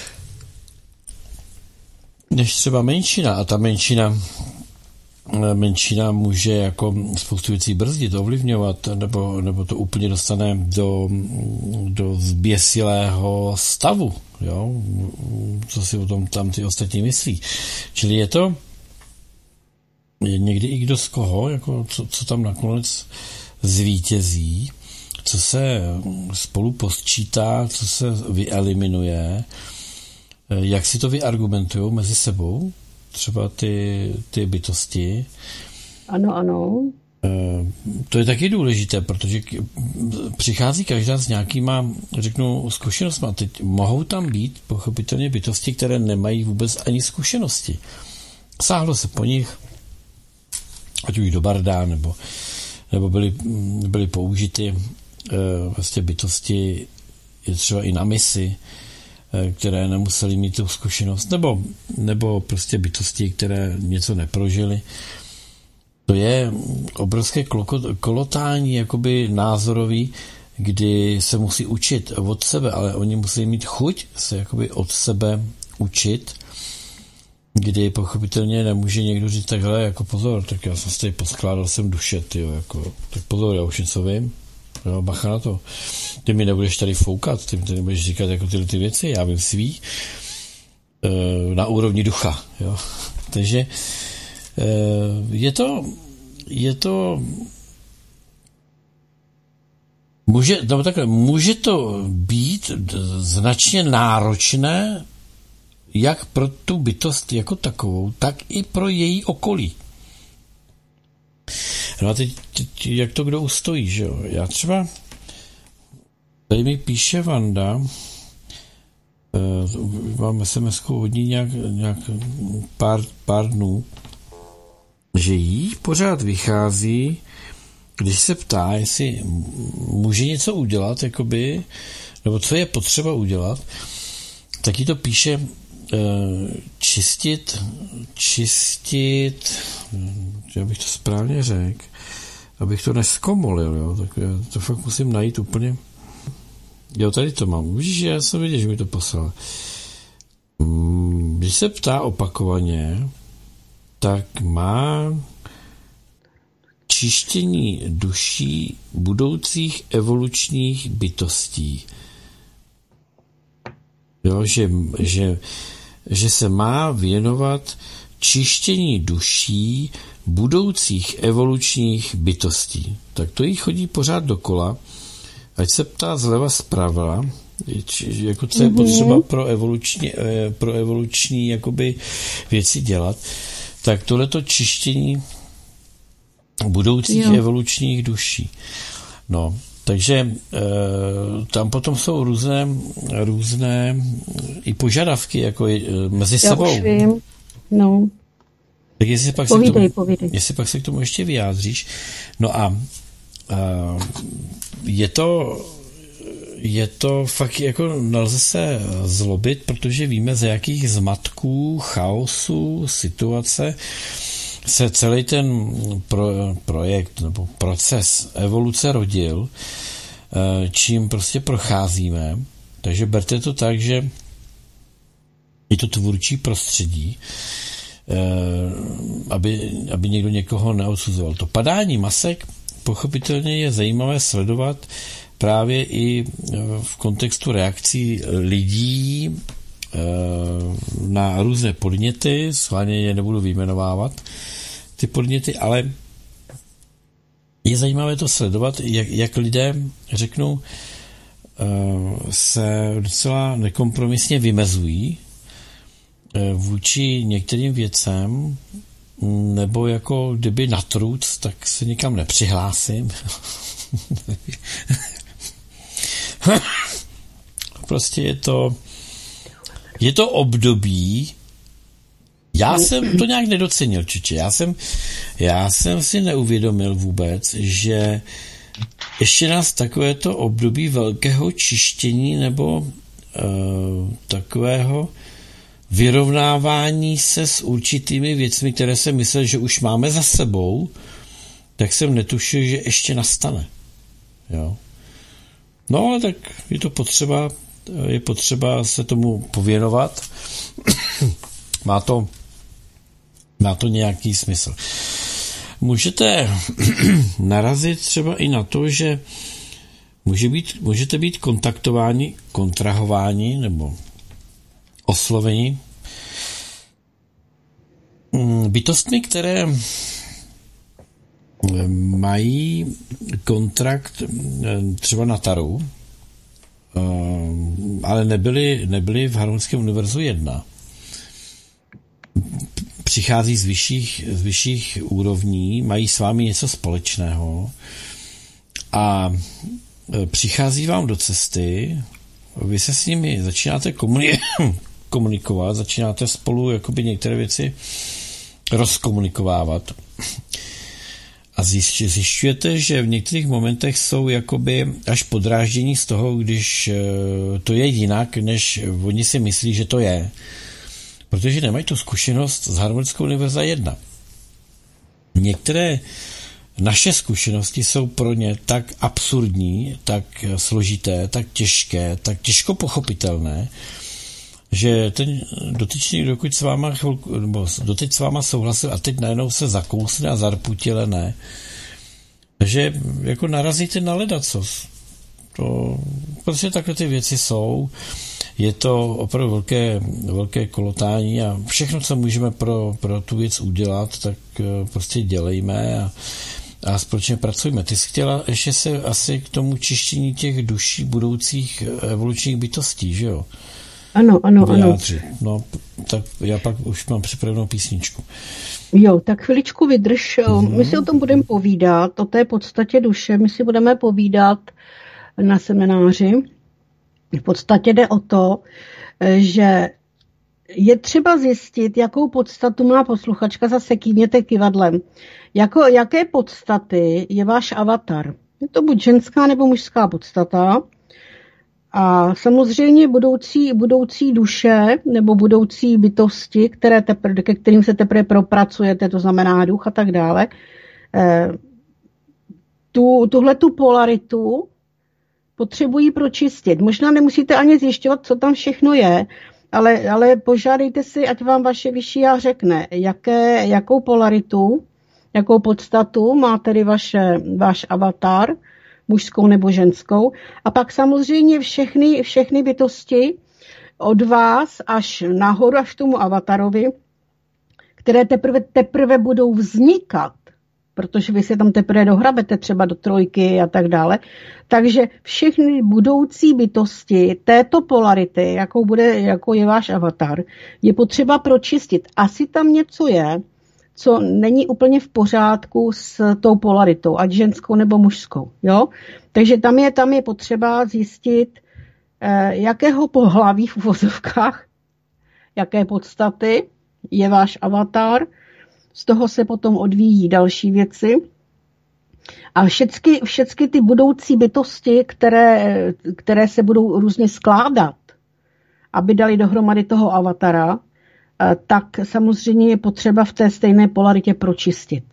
než třeba menšina, a ta menšina může jako spoustu věcí brzdit, ovlivňovat, nebo to úplně dostane do zběsilého stavu, jo? Co si o tom tam ty ostatní myslí. Čili je to někdy i kdo z koho, jako co tam nakonec zvítězí, co se spolu posčítá, co se vyeliminuje, jak si to vyargumentují mezi sebou, třeba ty bytosti. Ano. To je taky důležité, protože přichází každá s nějakýma, řeknu, zkušenostma. Teď mohou tam být pochopitelně bytosti, které nemají vůbec ani zkušenosti. Sáhlo se po nich, ať už do barda, nebo byly použity vlastně bytosti, je třeba i na misi, které nemuseli mít tu zkušenost, nebo prostě bytosti, které něco neprožili. To je obrovské kolotání jakoby názorový, kdy se musí učit od sebe, ale oni musí mít chuť se jakoby od sebe učit, kdy pochopitelně nemůže někdo říct takhle, jako pozor, tak já jsem si tady poskládal jsem duše, tyjo, jako, tak pozor, já už něco vím, jo, bacha na to. Ty mi nebudeš tady foukat, ty mi tady nebudeš říkat jako tyhle ty věci, já vím svý na úrovni ducha, jo. Takže je to může to být značně náročné jak pro tu bytost jako takovou, tak i pro její okolí. No a teď jak to kdo ustojí, že jo? Já třeba, tady mi píše Vanda, mám SMS-ku od ní nějak pár dnů, že jí pořád vychází, když se ptá, jestli může něco udělat, jakoby, nebo co je potřeba udělat, tak jí to píše čistit, já bych to správně řekl, abych to neskomolil, jo, tak to fakt musím najít úplně. Jo, tady to mám. Víš, já jsem viděl, že mi to poslal. Když se ptá opakovaně, tak má čištění duší budoucích evolučních bytostí. Jo, že se má věnovat čištění duší budoucích evolučních bytostí. Tak to jí chodí pořád dokola, ať se ptá zleva zprava, jako co je potřeba pro evoluční jakoby věci dělat, tak tohleto čištění budoucích evolučních duší. No, takže tam potom jsou různé i požadavky jako mezi sebou. Já už vím. No. Tak jestli pak se k tomu ještě vyjádříš. No a je to fakt jako nelze se zlobit, protože víme, za jakých zmatků, chaosu, situace se celý ten projekt nebo proces evoluce rodil, čím prostě procházíme. Takže berte to tak, že je to tvůrčí prostředí, aby někdo někoho neodsuzoval. To padání masek pochopitelně je zajímavé sledovat právě i v kontextu reakcí lidí na různé podněty, schválně je nebudu vyjmenovávat, ty podněty, ale je zajímavé to sledovat, jak lidé, řeknu, se docela nekompromisně vymezují vůči některým věcem, nebo jako kdyby na truc, tak se nikam nepřihlásím. Prostě je to období, já jsem to nějak nedocenil, čiče. Já jsem si neuvědomil vůbec, že ještě nás takovéto období velkého čištění nebo takového vyrovnávání se s určitými věcmi, které jsem myslel, že už máme za sebou, tak jsem netušil, že ještě nastane. Jo. No ale tak je potřeba se tomu pověnovat. Má to nějaký smysl. Můžete narazit třeba i na to, že můžete být kontaktováni, kontrahováni nebo osloveni bytostmi, které mají kontrakt třeba na Taru, ale nebyli v Harmonickém univerzu 1. Přichází z vyšších úrovní, mají s vámi něco společného a přichází vám do cesty, vy se s nimi začínáte komunikovat, začínáte spolu jakoby některé věci rozkomunikovávat a zjišťujete, že v některých momentech jsou jakoby až podráždění z toho, když to je jinak, než oni si myslí, že to je. Protože nemají tu zkušenost z Harmonického univerza 1. Některé naše zkušenosti jsou pro ně tak absurdní, tak složité, tak těžké, tak těžko pochopitelné, že ten dotyčný, dokud doteď s váma souhlasil a teď najednou se zakousne a zarputile ne. Takže jako narazíte na ledacos. To prostě takhle ty věci jsou. Je to opravdu velké kolotání a všechno, co můžeme pro tu věc udělat, tak prostě dělejme a společně pracujme. Ty jsi chtěla ještě se asi k tomu čištění těch duší budoucích evolučních bytostí, že jo? Ano. No, tak já pak už mám připravenou písničku. Jo, tak chviličku vydrž. My si o tom budeme povídat, o té podstatě duše. My si budeme povídat na semináři. V podstatě jde o to, že je třeba zjistit, jakou podstatu má posluchačka, zase kývněte kyvadlem. Jaké podstaty je váš avatar? Je to buď ženská nebo mužská podstata. A samozřejmě budoucí duše nebo budoucí bytosti, ke kterým se teprve propracujete, to znamená duch a tak dále, tuhletu polaritu potřebují pročistit. Možná nemusíte ani zjišťovat, co tam všechno je, ale požádejte si, ať vám vaše vyšší já řekne, jakou polaritu, jakou podstatu má tedy váš avatar, mužskou nebo ženskou. A pak samozřejmě všechny bytosti od vás až nahoru, až k tomu avatarovi, které teprve budou vznikat, protože vy se tam teprve dohrabete třeba do 3 a tak dále. Takže všechny budoucí bytosti této polarity, jakou je váš avatar, je potřeba pročistit. Asi tam něco je, co není úplně v pořádku s tou polaritou, ať ženskou nebo mužskou. Jo? Takže tam je potřeba zjistit, jakého pohlaví v uvozovkách, jaké podstaty je váš avatar. Z toho se potom odvíjí další věci. A všechny ty budoucí bytosti, které se budou různě skládat, aby dali dohromady toho avatara, tak samozřejmě je potřeba v té stejné polaritě pročistit.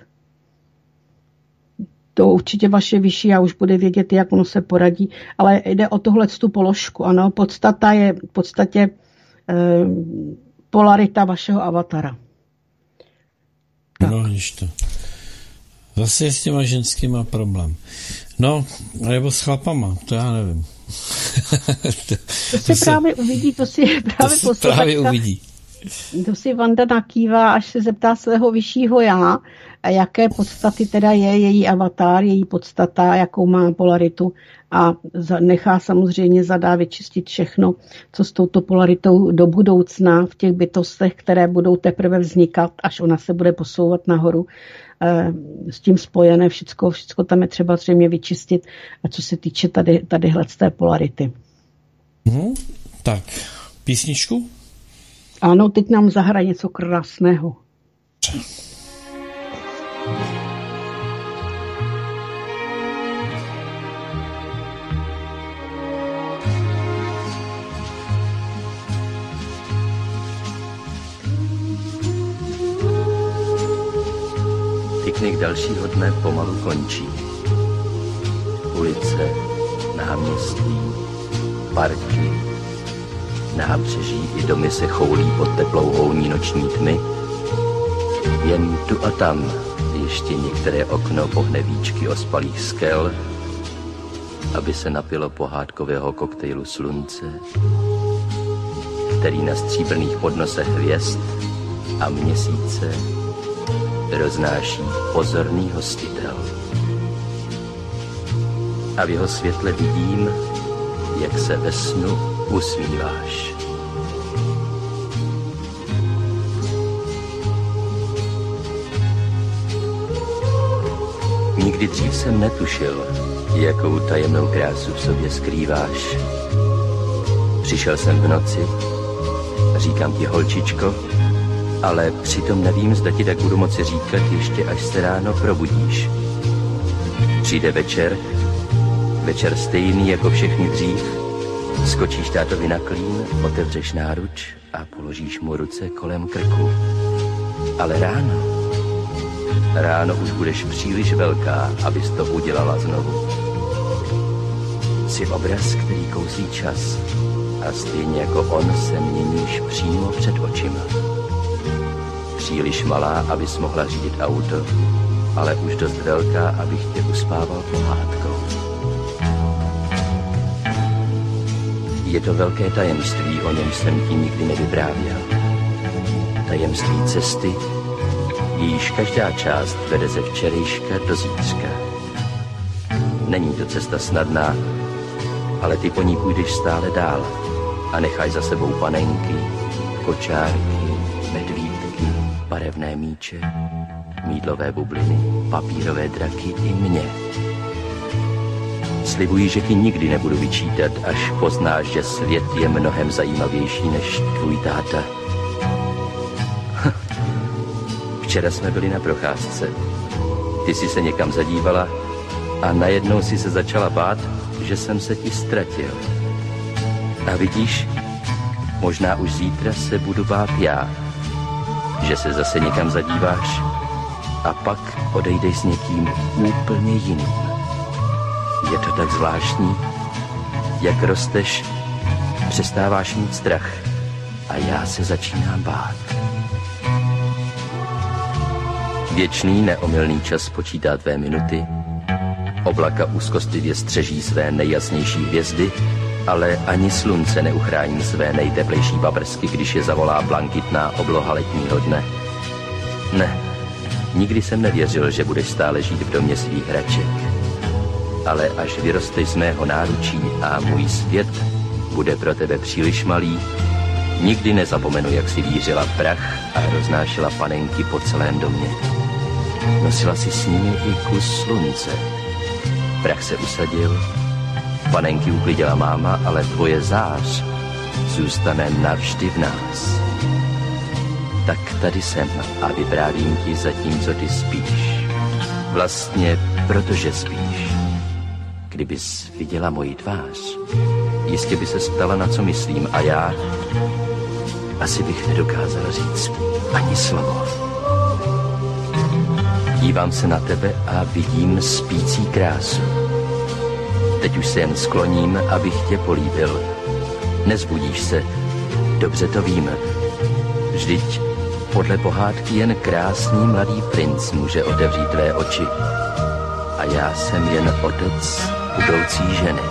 To určitě vaše vyšší já už bude vědět, jak ono se poradí, ale jde o tu položku. Ano, podstata je v podstatě polarita vašeho avatara. Tak. No, když to. Zase je s těma ženskýma problém. No, nebo s chlapama, to já nevím. To si právě uvidí, to si právě uvidí. To si Vanda nakývá, až se zeptá svého vyššího já, a jaké podstaty teda je její avatar, její podstata, jakou má polaritu a nechá samozřejmě zadá vyčistit všechno, co s touto polaritou do budoucna v těch bytostech, které budou teprve vznikat, až ona se bude posouvat nahoru. S tím spojené všecko tam je třeba zřejmě vyčistit, a co se týče tadyhle z té polarity. Tak, písničku? Ano, teď nám zahraje něco krásného. Piknik dalšího dne pomalu končí. ulice, náměstí, parky, nábřeží i domy se choulí pod teplou houní noční tmy. Jen tu a tam ještě některé okno pohne víčky ospalých skel, aby se napilo pohádkového koktejlu slunce, který na stříbrných podnosech hvězd a měsíce roznáší pozorný hostitel. A v jeho světle vidím, jak se ve snu usmíváš. Nikdy dřív jsem netušil, jakou tajemnou krásu v sobě skrýváš. Přišel jsem v noci, říkám ti holčičko, ale přitom nevím, zda ti tak budu moci říkat ještě, až se ráno probudíš. Přijde večer stejný jako všechny dřív, skočíš tátovi na klín, otevřeš náruč a položíš mu ruce kolem krku. Ale ráno už budeš příliš velká, abys to udělala znovu. Jsi obraz, který kouzlí čas a stejně jako on se měníš přímo před očima. Příliš malá, abys mohla řídit auto, ale už dost velká, abych tě uspával pohádkou. Je to velké tajemství, o něm jsem ti nikdy nevyprávěl. Tajemství cesty, jejíž každá část vede ze včerejška do zítřka. Není to cesta snadná, ale ty po ní půjdeš stále dál a nechaj za sebou panenky, kočárky, medvídky, barevné míče, mýdlové bubliny, papírové draky i mě. Slibuji, že ti nikdy nebudu vyčítat, až poznáš, že svět je mnohem zajímavější než tvůj táta. Včera jsme byli na procházce. Ty jsi se někam zadívala a najednou si se začala bát, že jsem se ti ztratil. A vidíš, možná už zítra se budu bát já, že se zase někam zadíváš a pak odejdeš s někým úplně jiným. Je to tak zvláštní, jak rosteš, přestáváš mít strach a já se začínám bát. Věčný neomylný čas počítá tvé minuty, oblaka úzkostlivě střeží své nejjasnější hvězdy, ale ani slunce neuchrání své nejteplejší paprsky, když je zavolá blankitná obloha letního dne. Ne, nikdy jsem nevěřil, že budeš stále žít v domě svých hraček. Ale až vyrosteš z mého náručí a můj svět bude pro tebe příliš malý, nikdy nezapomenu, jak si vířila prach a roznášela panenky po celém domě. Nosila si s nimi i kus slunce. Prach se usadil, panenky uklidila máma, ale tvoje zář zůstane navždy v nás. Tak tady jsem a vyprávím ti zatímco ty spíš. Vlastně protože spíš. Kdybys viděla moji tvář, jistě by se ptala, na co myslím, a já asi bych nedokázal říct ani slovo. Dívám se na tebe a vidím spící krásu. Teď už se jen skloním, abych tě políbil. Nezbudíš se, dobře to vím. Vždyť podle pohádky jen krásný mladý princ může otevřít tvé oči. A já jsem jen otec budoucí ženy.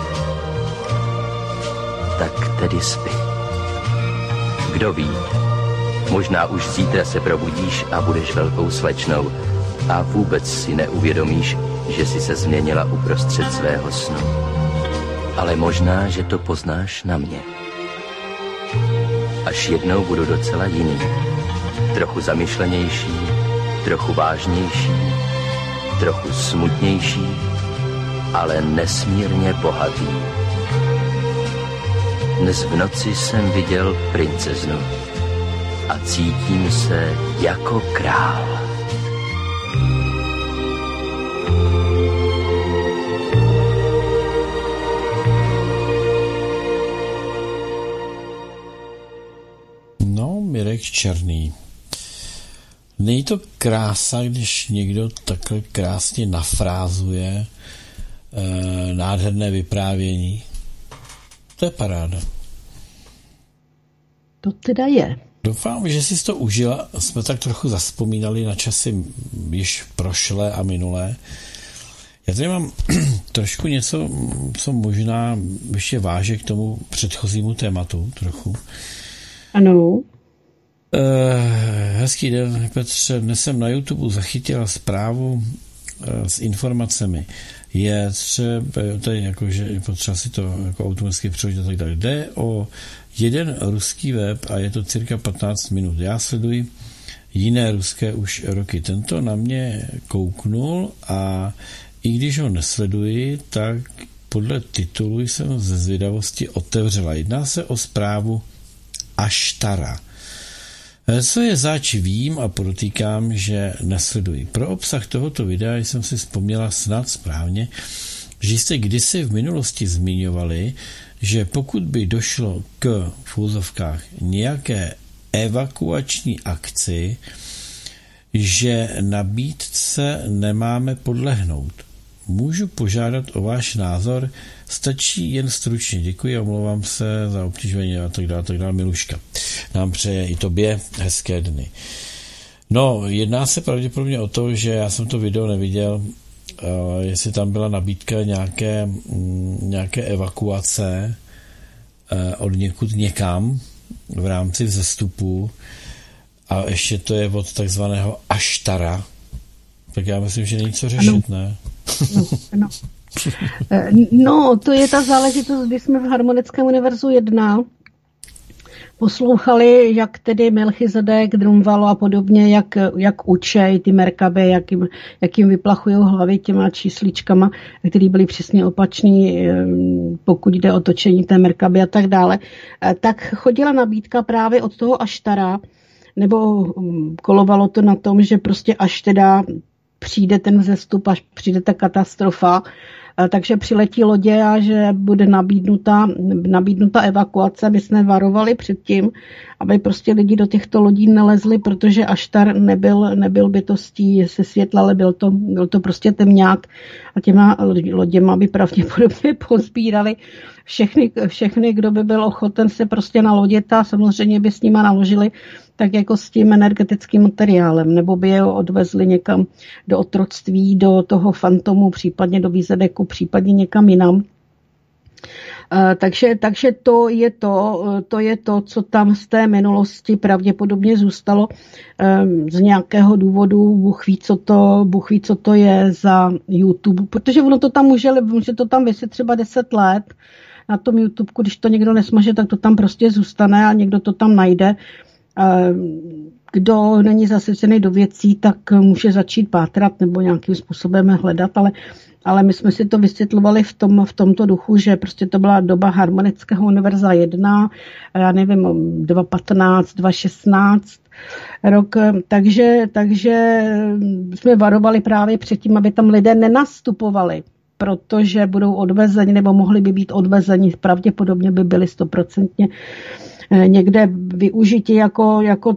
Tak tedy spí. Kdo ví, možná už zítra se probudíš a budeš velkou slečnou a vůbec si neuvědomíš, že jsi se změnila uprostřed svého snu. Ale možná, že to poznáš na mě. Až jednou budu docela jiný. Trochu zamyšlenější, trochu vážnější, trochu smutnější, ale nesmírně bohatý. Dnes v noci jsem viděl princeznu a cítím se jako král. No, Mirek Černý. Není to krása, když někdo takhle krásně nafrázuje nádherné vyprávění. To je paráda. To teda je. Doufám, že jsi to užila. Jsme tak trochu zazpomínali na časy již prošlé a minulé. Já tady mám trošku něco, co možná ještě váže k tomu předchozímu tématu trochu. Ano. Hezký den, Petře. Dnes jsem na YouTube zachytila zprávu s informacemi. Je třeba, tady jakože potřeba si to jako automaticky přehodit a tak dále. Jde o jeden ruský web a je to cirka 15 minut. Já sleduji jiné ruské už roky. Tento na mě kouknul a i když ho nesleduji, tak podle titulu jsem ze zvědavosti otevřela. Jedná se o zprávu Aštara. Co je zač vím a podotýkám, že nesleduji. Pro obsah tohoto videa jsem si vzpomněla snad správně, že jste kdysi v minulosti zmiňovali, že pokud by došlo k v úzovkách nějaké evakuační akci, že nabídce nemáme podlehnout. Můžu požádat o váš názor? Stačí jen stručně. Děkuji a omlouvám se za obtížení a tak dále. Miluška nám přeje i tobě hezké dny. No, jedná se pravděpodobně o to, že já jsem to video neviděl, jestli tam byla nabídka nějaké evakuace od někud někam v rámci vzestupu a ještě to je od takzvaného Aštara. Tak já myslím, že není co řešit, ne? No. No, to je ta záležitost, kdy jsme v Harmonickém univerzu 1 poslouchali, jak tedy Melchizedek, Drumvalo a podobně, jak učej ty Merkaby, jak jim vyplachují hlavy těma čísličkama, které byly přesně opačný, pokud jde o točení té Merkaby a tak dále. Tak chodila nabídka právě od toho Aštara, nebo kolovalo to na tom, že prostě až teda přijde ten vzestup, až přijde ta katastrofa, takže přiletí lodě a že bude nabídnuta evakuace. My jsme varovali předtím, aby prostě lidi do těchto lodí nelezli, protože Aštar nebyl bytostí se světla, ale byl to prostě temňák a těma loděma by pravděpodobně pozbírali všechny, kdo by byl ochoten se prostě nalodit a samozřejmě by s nima naložili tak jako s tím energetickým materiálem, nebo by je odvezli někam do otroctví, do toho fantomu, případně do Výzedeku, případně někam jinam. Takže to je to, co tam z té minulosti pravděpodobně zůstalo z nějakého důvodu. Bůh ví, co to je za YouTube, protože ono to tam může to tam vyset třeba 10 let na tom YouTube, když to někdo nesmaže, tak to tam prostě zůstane a někdo to tam najde. Kdo není zasvěcený do věcí, tak může začít pátrat nebo nějakým způsobem hledat, ale my jsme si to vysvětlovali v tomto duchu, že prostě to byla doba Harmonického univerza 1, já nevím, 2015, 2016 rok, takže jsme varovali právě před tím, aby tam lidé nenastupovali, protože budou odvezeni nebo mohli by být odvezeni, pravděpodobně by byli 100% někde využiti jako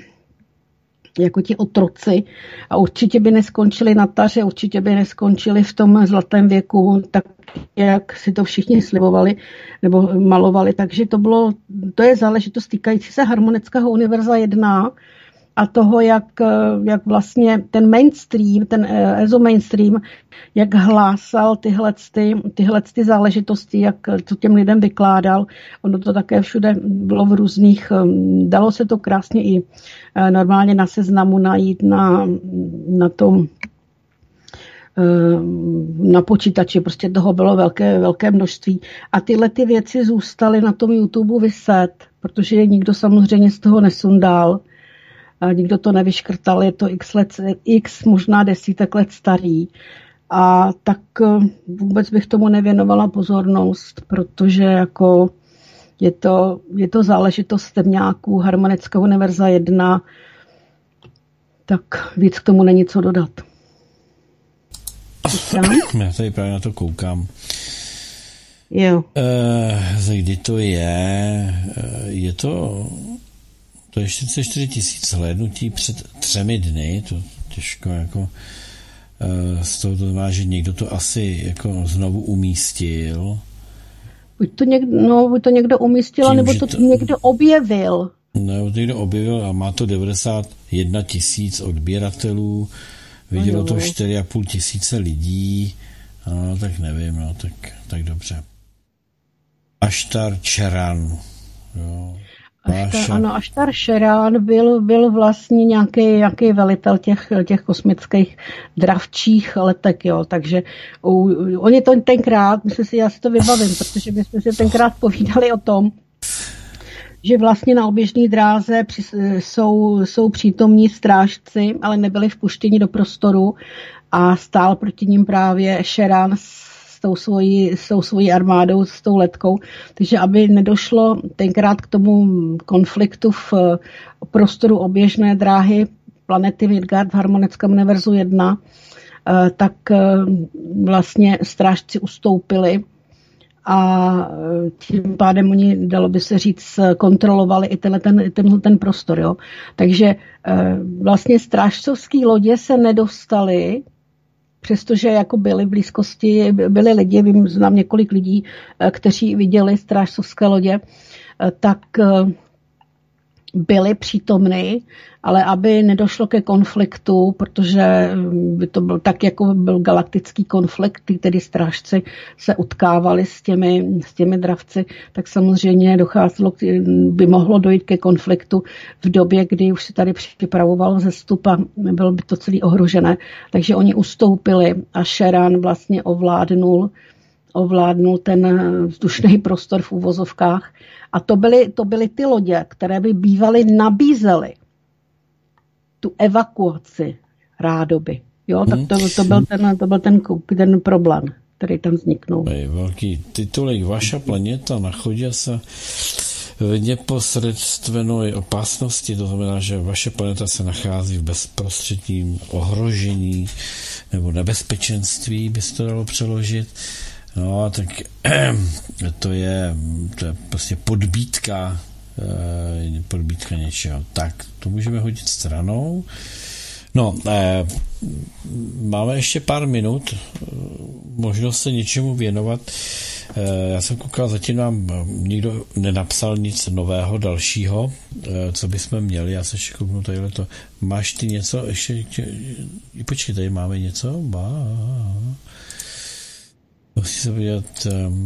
ti otroci a určitě by neskončili na taře, určitě by neskončili v tom zlatém věku, tak jak si to všichni slibovali nebo malovali. Takže to je záležitost týkající se Harmonického univerza 1 a toho, jak vlastně ten mainstream, ten EZO mainstream, jak hlásal tyhle záležitosti, jak to těm lidem vykládal. Ono to také všude bylo v různých, dalo se to krásně i normálně na seznamu najít na počítači, prostě toho bylo velké množství. A tyhle ty věci zůstaly na tom YouTube viset, protože je nikdo samozřejmě z toho nesundal. Nikdo to nevyškrtal, je to x možná desítek let starý. A tak vůbec bych tomu nevěnovala pozornost, protože jako je to záležitost temňáků Harmonického univerza 1, tak víc k tomu není co dodat. Já tady právě na to koukám. Jo. Kdy to je? Je to je 44 000 hlédnutí před 3 dny, to těžko jako z toho to znamená, že někdo to asi jako znovu umístil. Buď to někdo umístil, tím, nebo to někdo objevil. No, někdo objevil a má to 91 000 odběratelů, vidělo to 4,5 tisíce lidí, no, tak nevím, no, tak dobře. Aštar Čeran, jo. Aštar Šerán byl vlastně nějaký velitel těch kosmických dravčích letek, jo, takže oni to tenkrát, já si to vybavím, protože my jsme si tenkrát povídali o tom, že vlastně na oběžné dráze jsou přítomní strážci, ale nebyli vpuštěni do prostoru a stál proti ním právě Šerán s tou svojí armádou, s tou letkou. Takže aby nedošlo tenkrát k tomu konfliktu v prostoru oběžné dráhy planety Midgard v harmonickém univerzu 1, tak vlastně strážci ustoupili a tím pádem oni, dalo by se říct, kontrolovali i ten prostor. Jo. Takže vlastně strážcovské lodě se nedostaly, přestože jako byli v blízkosti, byli lidi, znám několik lidí, kteří viděli strážcovské lodě, tak byli přítomny, ale aby nedošlo ke konfliktu, protože by to byl tak, jako byl galaktický konflikt, tedy strážci se utkávali s těmi dravci, tak samozřejmě by mohlo dojít ke konfliktu v době, kdy už se tady připravoval vzestup a bylo by to celý ohrožené. Takže oni ustoupili a Šerán vlastně ovládnul ten vzdušný prostor v uvozovkách. A to byly ty lodě, které by bývaly nabízely tu evakuaci rádoby. Jo, tak to byl ten problém, který tam vzniknul. Velký titulek. Vaša planeta nachodí se v neposredstvené opasnosti, to znamená, že vaše planeta se nachází v bezprostředním ohrožení nebo nebezpečenství, by se to dalo přeložit. No, tak to je prostě podbídka něčeho. Tak, to můžeme hodit stranou. No, máme ještě pár minut, možnost se něčemu věnovat. Já jsem koukal, zatím nám nikdo nenapsal nic nového, dalšího, co bychom měli. Já se ještě kouknu tadyhle. Máš ty něco? Ještě počkej, tady máme něco? Musí se podívat,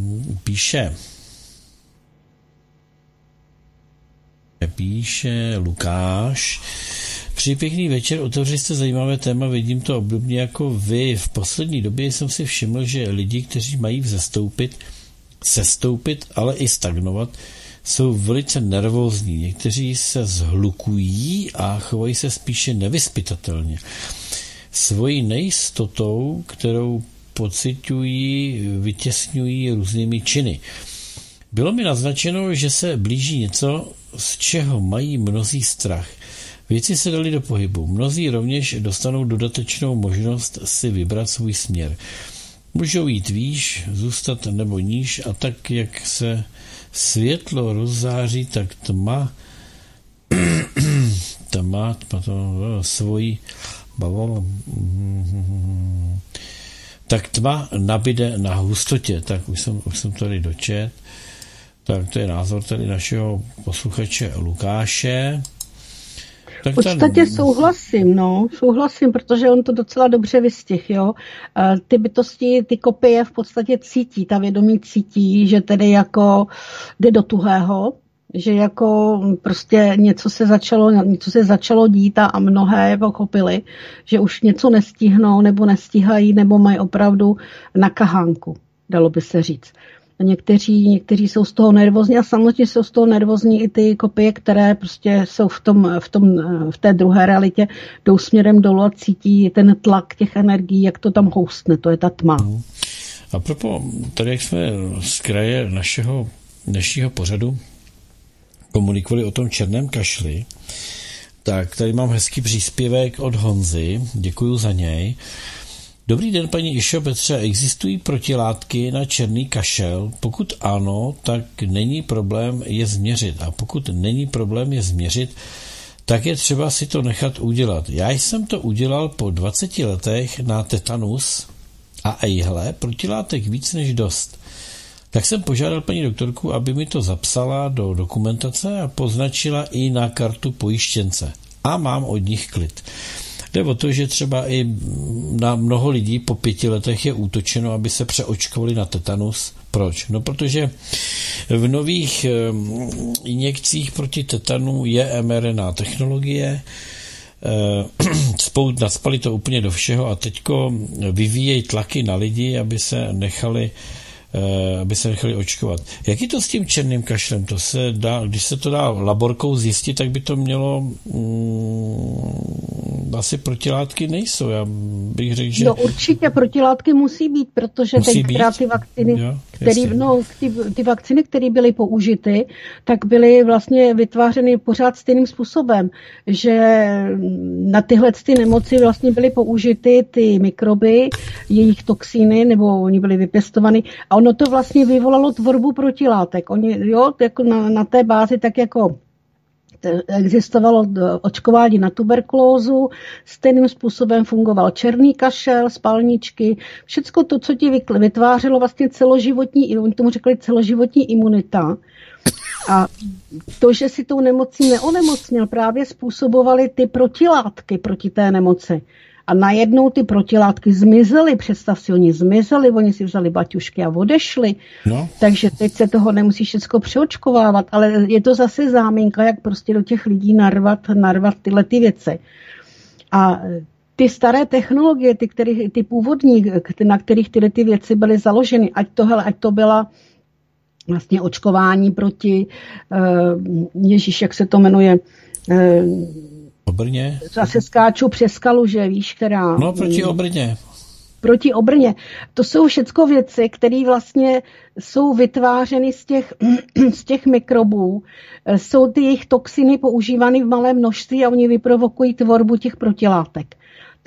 píše Lukáš. Přeji pěkný večer, otevřeli jste zajímavé téma, vidím to obdobně jako vy. V poslední době jsem si všiml, že lidi, kteří mají sestoupit, ale i stagnovat, jsou velice nervózní. Někteří se zhlukují a chovají se spíše nevyzpytatelně. Svojí nejistotou, kterou pociťují, vytěsňují různými činy. Bylo mi naznačeno, že se blíží něco, z čeho mají mnozí strach. Věci se daly do pohybu. Mnozí rovněž dostanou dodatečnou možnost si vybrat svůj směr. Můžou jít výš, zůstat nebo níž a tak, jak se světlo rozzáří, tak tma to svojí tak tma nabide na hustotě. Tak už jsem tady dočet. Tak to je názor tady našeho posluchače Lukáše. V podstatě souhlasím, protože on to docela dobře vystihl, jo. Ty bytosti, ty kopie v podstatě cítí, ta vědomí cítí, že tedy jako jde do tuhého, že jako prostě něco se začalo dít a mnohé pochopili, že už něco nestihnou nebo nestíhají, nebo mají opravdu na kahánku, dalo by se říct. Někteří jsou z toho nervózní a samozřejmě jsou z toho nervózní i ty kopie, které prostě jsou v té druhé realitě, jdou směrem dolů a cítí ten tlak těch energií, jak to tam houstne, to je ta tma. A propos, tady jak jsme z kraje našeho dnešního pořadu komunikovali o tom černém kašli, tak tady mám hezký příspěvek od Honzy, děkuju za něj. Dobrý den, paní Išo Petře, existují protilátky na černý kašel? Pokud ano, tak není problém je změřit. A pokud není problém je změřit, tak je třeba si to nechat udělat. Já jsem to udělal po 20 letech na tetanus a ejhle, protilátek víc než dost. Tak jsem požádal paní doktorku, aby mi to zapsala do dokumentace a poznačila i na kartu pojištěnce. A mám od nich klid. Jde o to, že třeba i na mnoho lidí po 5 letech je útočeno, aby se přeočkovali na tetanus. Proč? No, protože v nových injekcích proti tetanu je mRNA technologie, nacpali to úplně do všeho a teďko vyvíjejí tlaky na lidi, aby se nechali očkovat. Jak je to s tím černým kašlem? To se dá, když se to dá laborkou zjistit, tak by to mělo asi protilátky nejsou. Já bych řekl, že... No určitě protilátky musí být, protože tenkrát ty vakcíny, ty vakcíny, které byly použity, tak byly vlastně vytvářeny pořád stejným způsobem, že na tyhle ty vlastně byly použity ty mikroby, jejich toxíny, nebo oni byly vypěstovány a ono to vlastně vyvolalo tvorbu protilátek. Oni, jako na té bázi, tak jako existovalo očkování na tuberkulózu, stejným způsobem fungoval černý kašel, spalničky, všecko to, co ti vytvářelo vlastně celoživotní, oni tomu řekli celoživotní imunita. A to, že si tou nemocí neonemocněl, právě způsobovaly ty protilátky proti té nemoci. A najednou ty protilátky zmizely, představ si, oni si vzali baťušky a odešli. No. Takže teď se toho nemusí všechno přeočkovávat, ale je to zase záminka, jak prostě do těch lidí narvat tyhle ty věci. A ty staré technologie, ty původní, na kterých tyhle ty věci byly založeny, ať to byla vlastně očkování proti, jak se to jmenuje, Obrně? Zase skáču přes kaluže, víš, která... No, proti Obrně. Proti Obrně. To jsou všecko věci, které vlastně jsou vytvářeny z těch mikrobů. Jsou ty jejich toxiny používány v malém množství a oni vyprovokují tvorbu těch protilátek.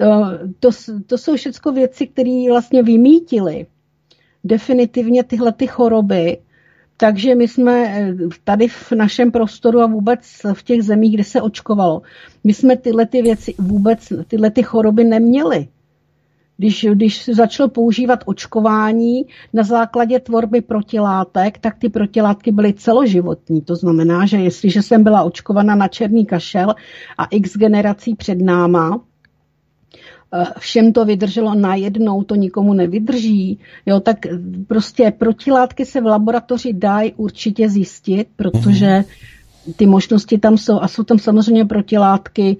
To jsou všecko věci, které vlastně vymítily definitivně tyhle ty choroby. Takže my jsme tady v našem prostoru a vůbec v těch zemích, kde se očkovalo, my jsme tyhle ty věci vůbec, tyhle ty choroby neměli. Když se začalo používat očkování na základě tvorby protilátek, tak ty protilátky byly celoživotní. To znamená, že jestliže jsem byla očkovaná na černý kašel a x generací před náma, všem to vydrželo, najednou to nikomu nevydrží, tak prostě protilátky se v laboratoři dají určitě zjistit, protože ty možnosti tam jsou a jsou tam samozřejmě protilátky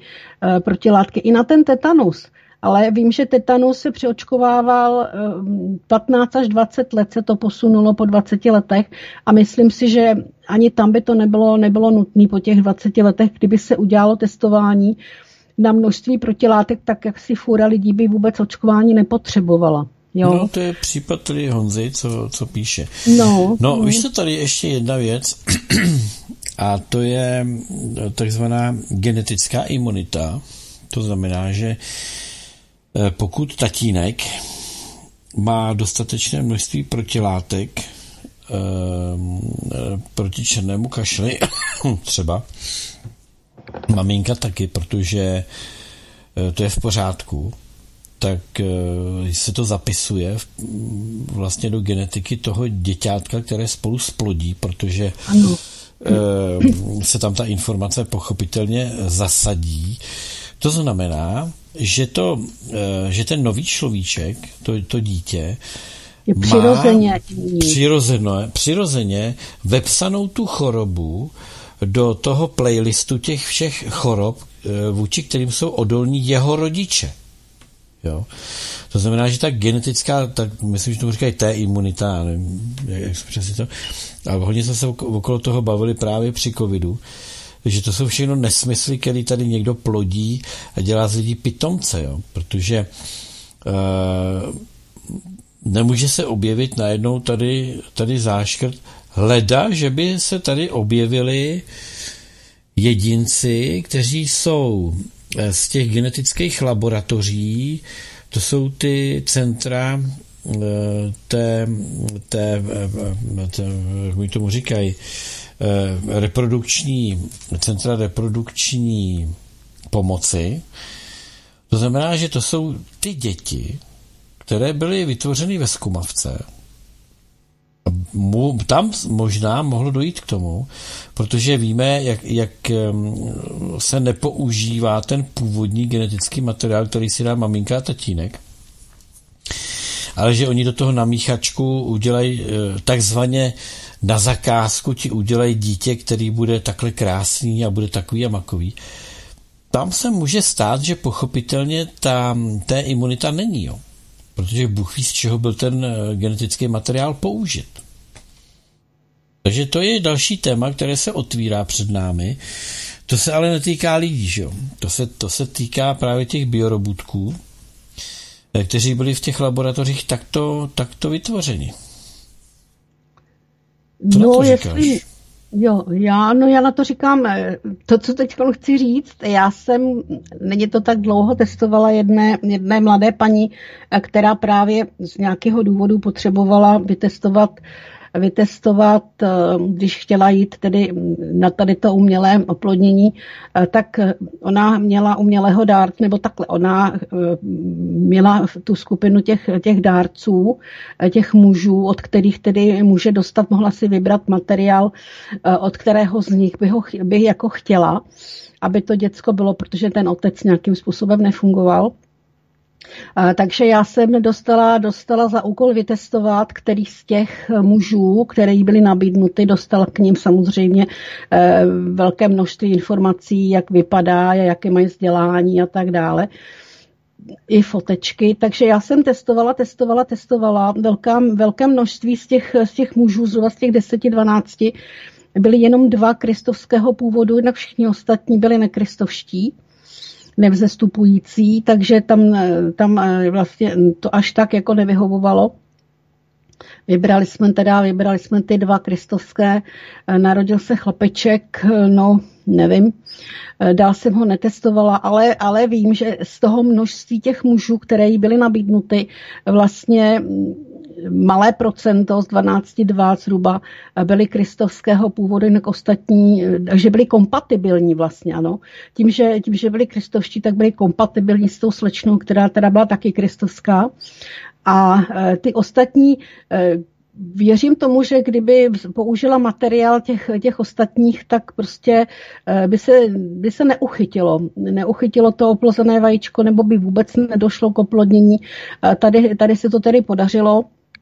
i na ten tetanus. Ale vím, že tetanus se přeočkovával 15 až 20 let, se to posunulo po 20 letech a myslím si, že ani tam by to nebylo nutné po těch 20 letech, kdyby se udělalo testování na množství protilátek, tak jak si fůra lidí by vůbec očkování nepotřebovala. Jo? No, to je případ tady Honzy, co píše. No, víš to tady ještě jedna věc a to je takzvaná genetická imunita. To znamená, že pokud tatínek má dostatečné množství protilátek proti černému kašli, třeba maminka taky, protože to je v pořádku, tak se to zapisuje vlastně do genetiky toho děťátka, které spolu splodí, protože se tam ta informace pochopitelně zasadí. To znamená, že ten nový človíček, to dítě, je přirozeně vepsanou tu chorobu do toho playlistu těch všech chorob, vůči kterým jsou odolní jeho rodiče. Jo? To znamená, že ta genetická, tak myslím, že tomu říkají T-imunita, nevím, jak přesně to, ale hodně jsme se okolo toho bavili právě při covidu, že to jsou všechno nesmysly, který tady někdo plodí a dělá z lidí pitomce, jo? Protože nemůže se objevit najednou tady záškrt, hleda, že by se tady objevili jedinci, kteří jsou z těch genetických laboratoří, to jsou ty centra jak mi tomu říkají, centra reprodukční pomoci. To znamená, že to jsou ty děti, které byly vytvořeny ve zkumavce. Tam možná mohlo dojít k tomu, protože víme, jak se nepoužívá ten původní genetický materiál, který si dá maminka a tatínek, ale že oni do toho na míchačku udělají takzvaně na zakázku, ti udělají dítě, který bude takhle krásný a bude takový a makový. Tam se může stát, že pochopitelně té imunita není, jo. Protože Bůh ví, z čeho byl ten genetický materiál použit. Takže to je další téma, které se otvírá před námi. To se ale netýká lidí, že jo. To se týká právě těch biorobotků, kteří byli v těch laboratořích takto vytvořeni. Co no, na to říkáš? Já na to říkám, to, co teď chci říct, není to tak dlouho, testovala jedné mladé paní, která právě z nějakého důvodu potřebovala vytestovat, když chtěla jít tedy na tady to umělé oplodnění, tak ona měla umělého dárce, nebo takhle, ona měla tu skupinu těch dárců, těch mužů, od kterých tedy může dostat, mohla si vybrat materiál, od kterého z nich by jako chtěla, aby to děcko bylo, protože ten otec nějakým způsobem nefungoval. Takže já jsem dostala za úkol vytestovat, který z těch mužů, které byly nabídnuty, dostala k ním samozřejmě velké množství informací, jak vypadá, jaké mají vzdělání a tak dále. I fotečky, takže já jsem testovala. Velké množství z těch mužů, zhruba z těch 10-12, byly jenom 2 kristovského původu, jinak všichni ostatní byli nekristovští, nevzestupující, takže tam vlastně to až tak jako nevyhovovalo. Vybrali jsme ty 2 kristovské, narodil se chlapeček, no nevím, dál jsem ho netestovala, ale vím, že z toho množství těch mužů, které jí byly nabídnuty, vlastně malé procento, z 12 zhruba, byly kristovského původu, jinak ostatní, že byli kompatibilní vlastně, ano. Tím, že byli kristovští, tak byli kompatibilní s tou slečnou, která teda byla taky kristovská. A ty ostatní, věřím tomu, že kdyby použila materiál těch ostatních, tak prostě by se neuchytilo to oplozené vajíčko, nebo by vůbec nedošlo k oplodnění. Tady se to tedy podařilo.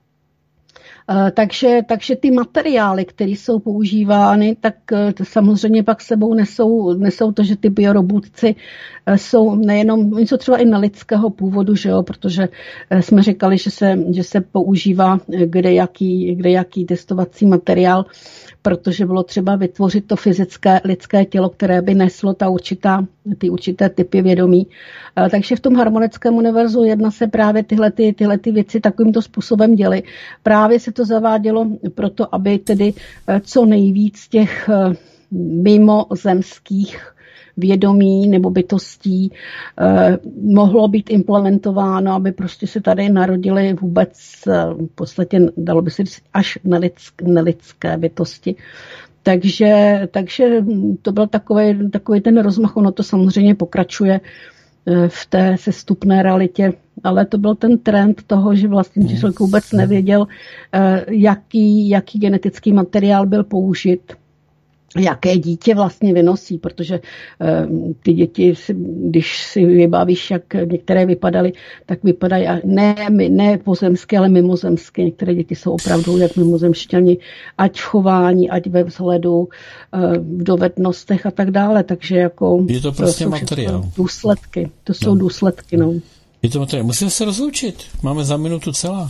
Takže ty materiály, které jsou používány, tak samozřejmě pak sebou nesou to, že ty biorobotci jsou nejenom, oni jsou třeba i nelidského původu, že jo, protože jsme říkali, že se používá kdejaký testovací materiál, protože bylo třeba vytvořit to fyzické lidské tělo, které by neslo ty určité typy vědomí. Takže v tom harmonickém univerzu 1 se právě tyhle věci takovýmto způsobem děly. Právě se to zavádělo proto, aby tedy co nejvíc těch mimozemských vědomí nebo bytostí mohlo být implementováno, aby prostě se tady narodily vůbec v podstatě, dalo by se říct, až nelidské bytosti. Takže to byl takový ten rozmach, ono to samozřejmě pokračuje v té sestupné realitě, ale to byl ten trend toho, že vlastně člověk vůbec nevěděl, jaký genetický materiál byl použit, jaké dítě vlastně vynosí, protože ty děti, když si vybavíš, jak některé vypadaly, tak vypadají ne pozemské, ale mimozemské. Některé děti jsou opravdu jak mimozemšťani, ať v chování, ať ve vzhledu, v dovednostech a tak dále. Takže jako je to prostě materiál. Důsledky. To jsou důsledky, no. Je to materiál. Musíme se rozloučit. Máme za minutu celá.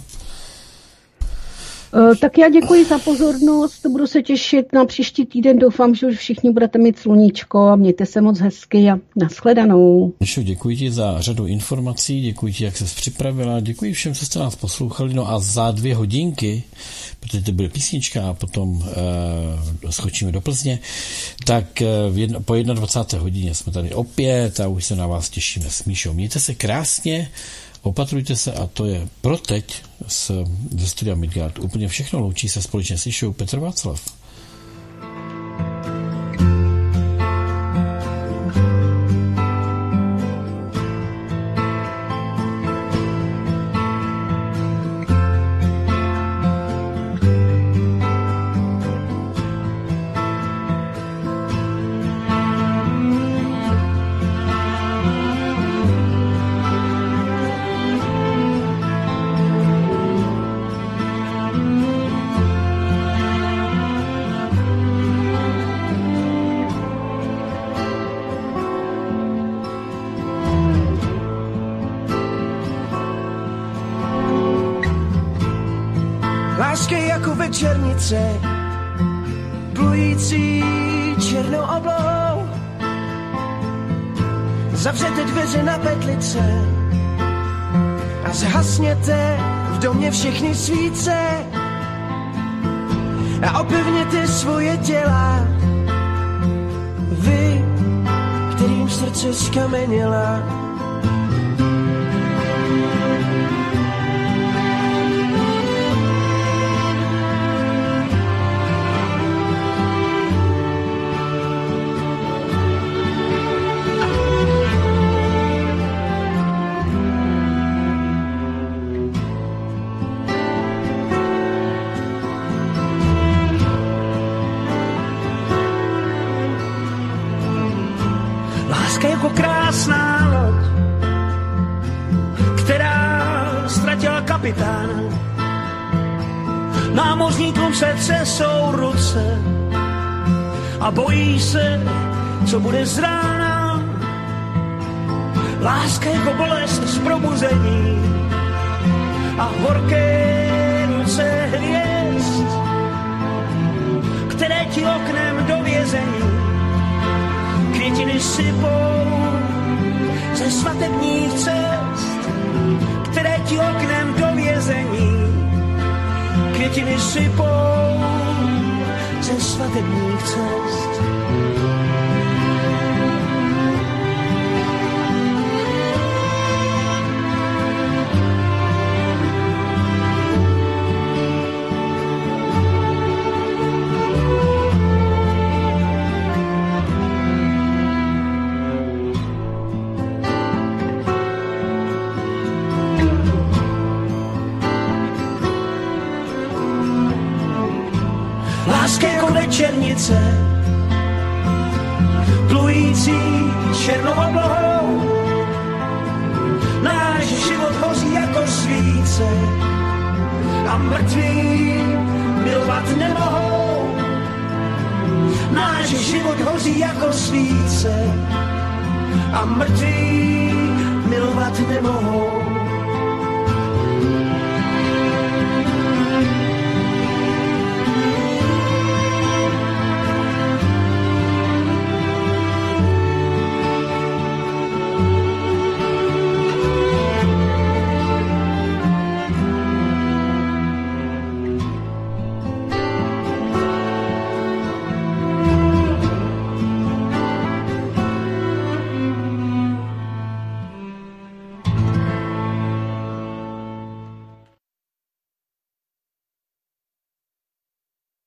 Tak já děkuji za pozornost, budu se těšit na příští týden, doufám, že už všichni budete mít sluníčko a mějte se moc hezky a nashledanou. Děkuji ti za řadu informací, děkuji ti, jak ses připravila, děkuji všem, co jste nás poslouchali, no a za 2 hodinky, protože to bude písnička a potom skočíme do Plzně, tak po 21. hodině jsme tady opět a už se na vás těšíme s Míšou. Mějte se krásně, Opatrujte se a to je pro teď ze studia Midgard úplně všechno. Loučí se společně s Išou Petr Václav. Večernice, plující černou oblohou, zavřete dveře na petlice a zhasněte v domě všechny svíce a opevněte svoje těla, vy, kterým srdce zkameněla. Jako krásná loď, která ztratila kapitána. Námořníkům se třesou ruce a bojí se, co bude z rána. Láska jako bolest z probuzení a horké ruce hvězd, které ti oknem do vězení květiny sypou ze svatebních cest, které ti oknem do vězení květiny sypou ze svatebních cest. Láska jako večernice, plující černou oblohou, náš život hoří jako svíce a mrtví milovat nemohou. Náš život hoří jako svíce a mrtví milovat nemohou.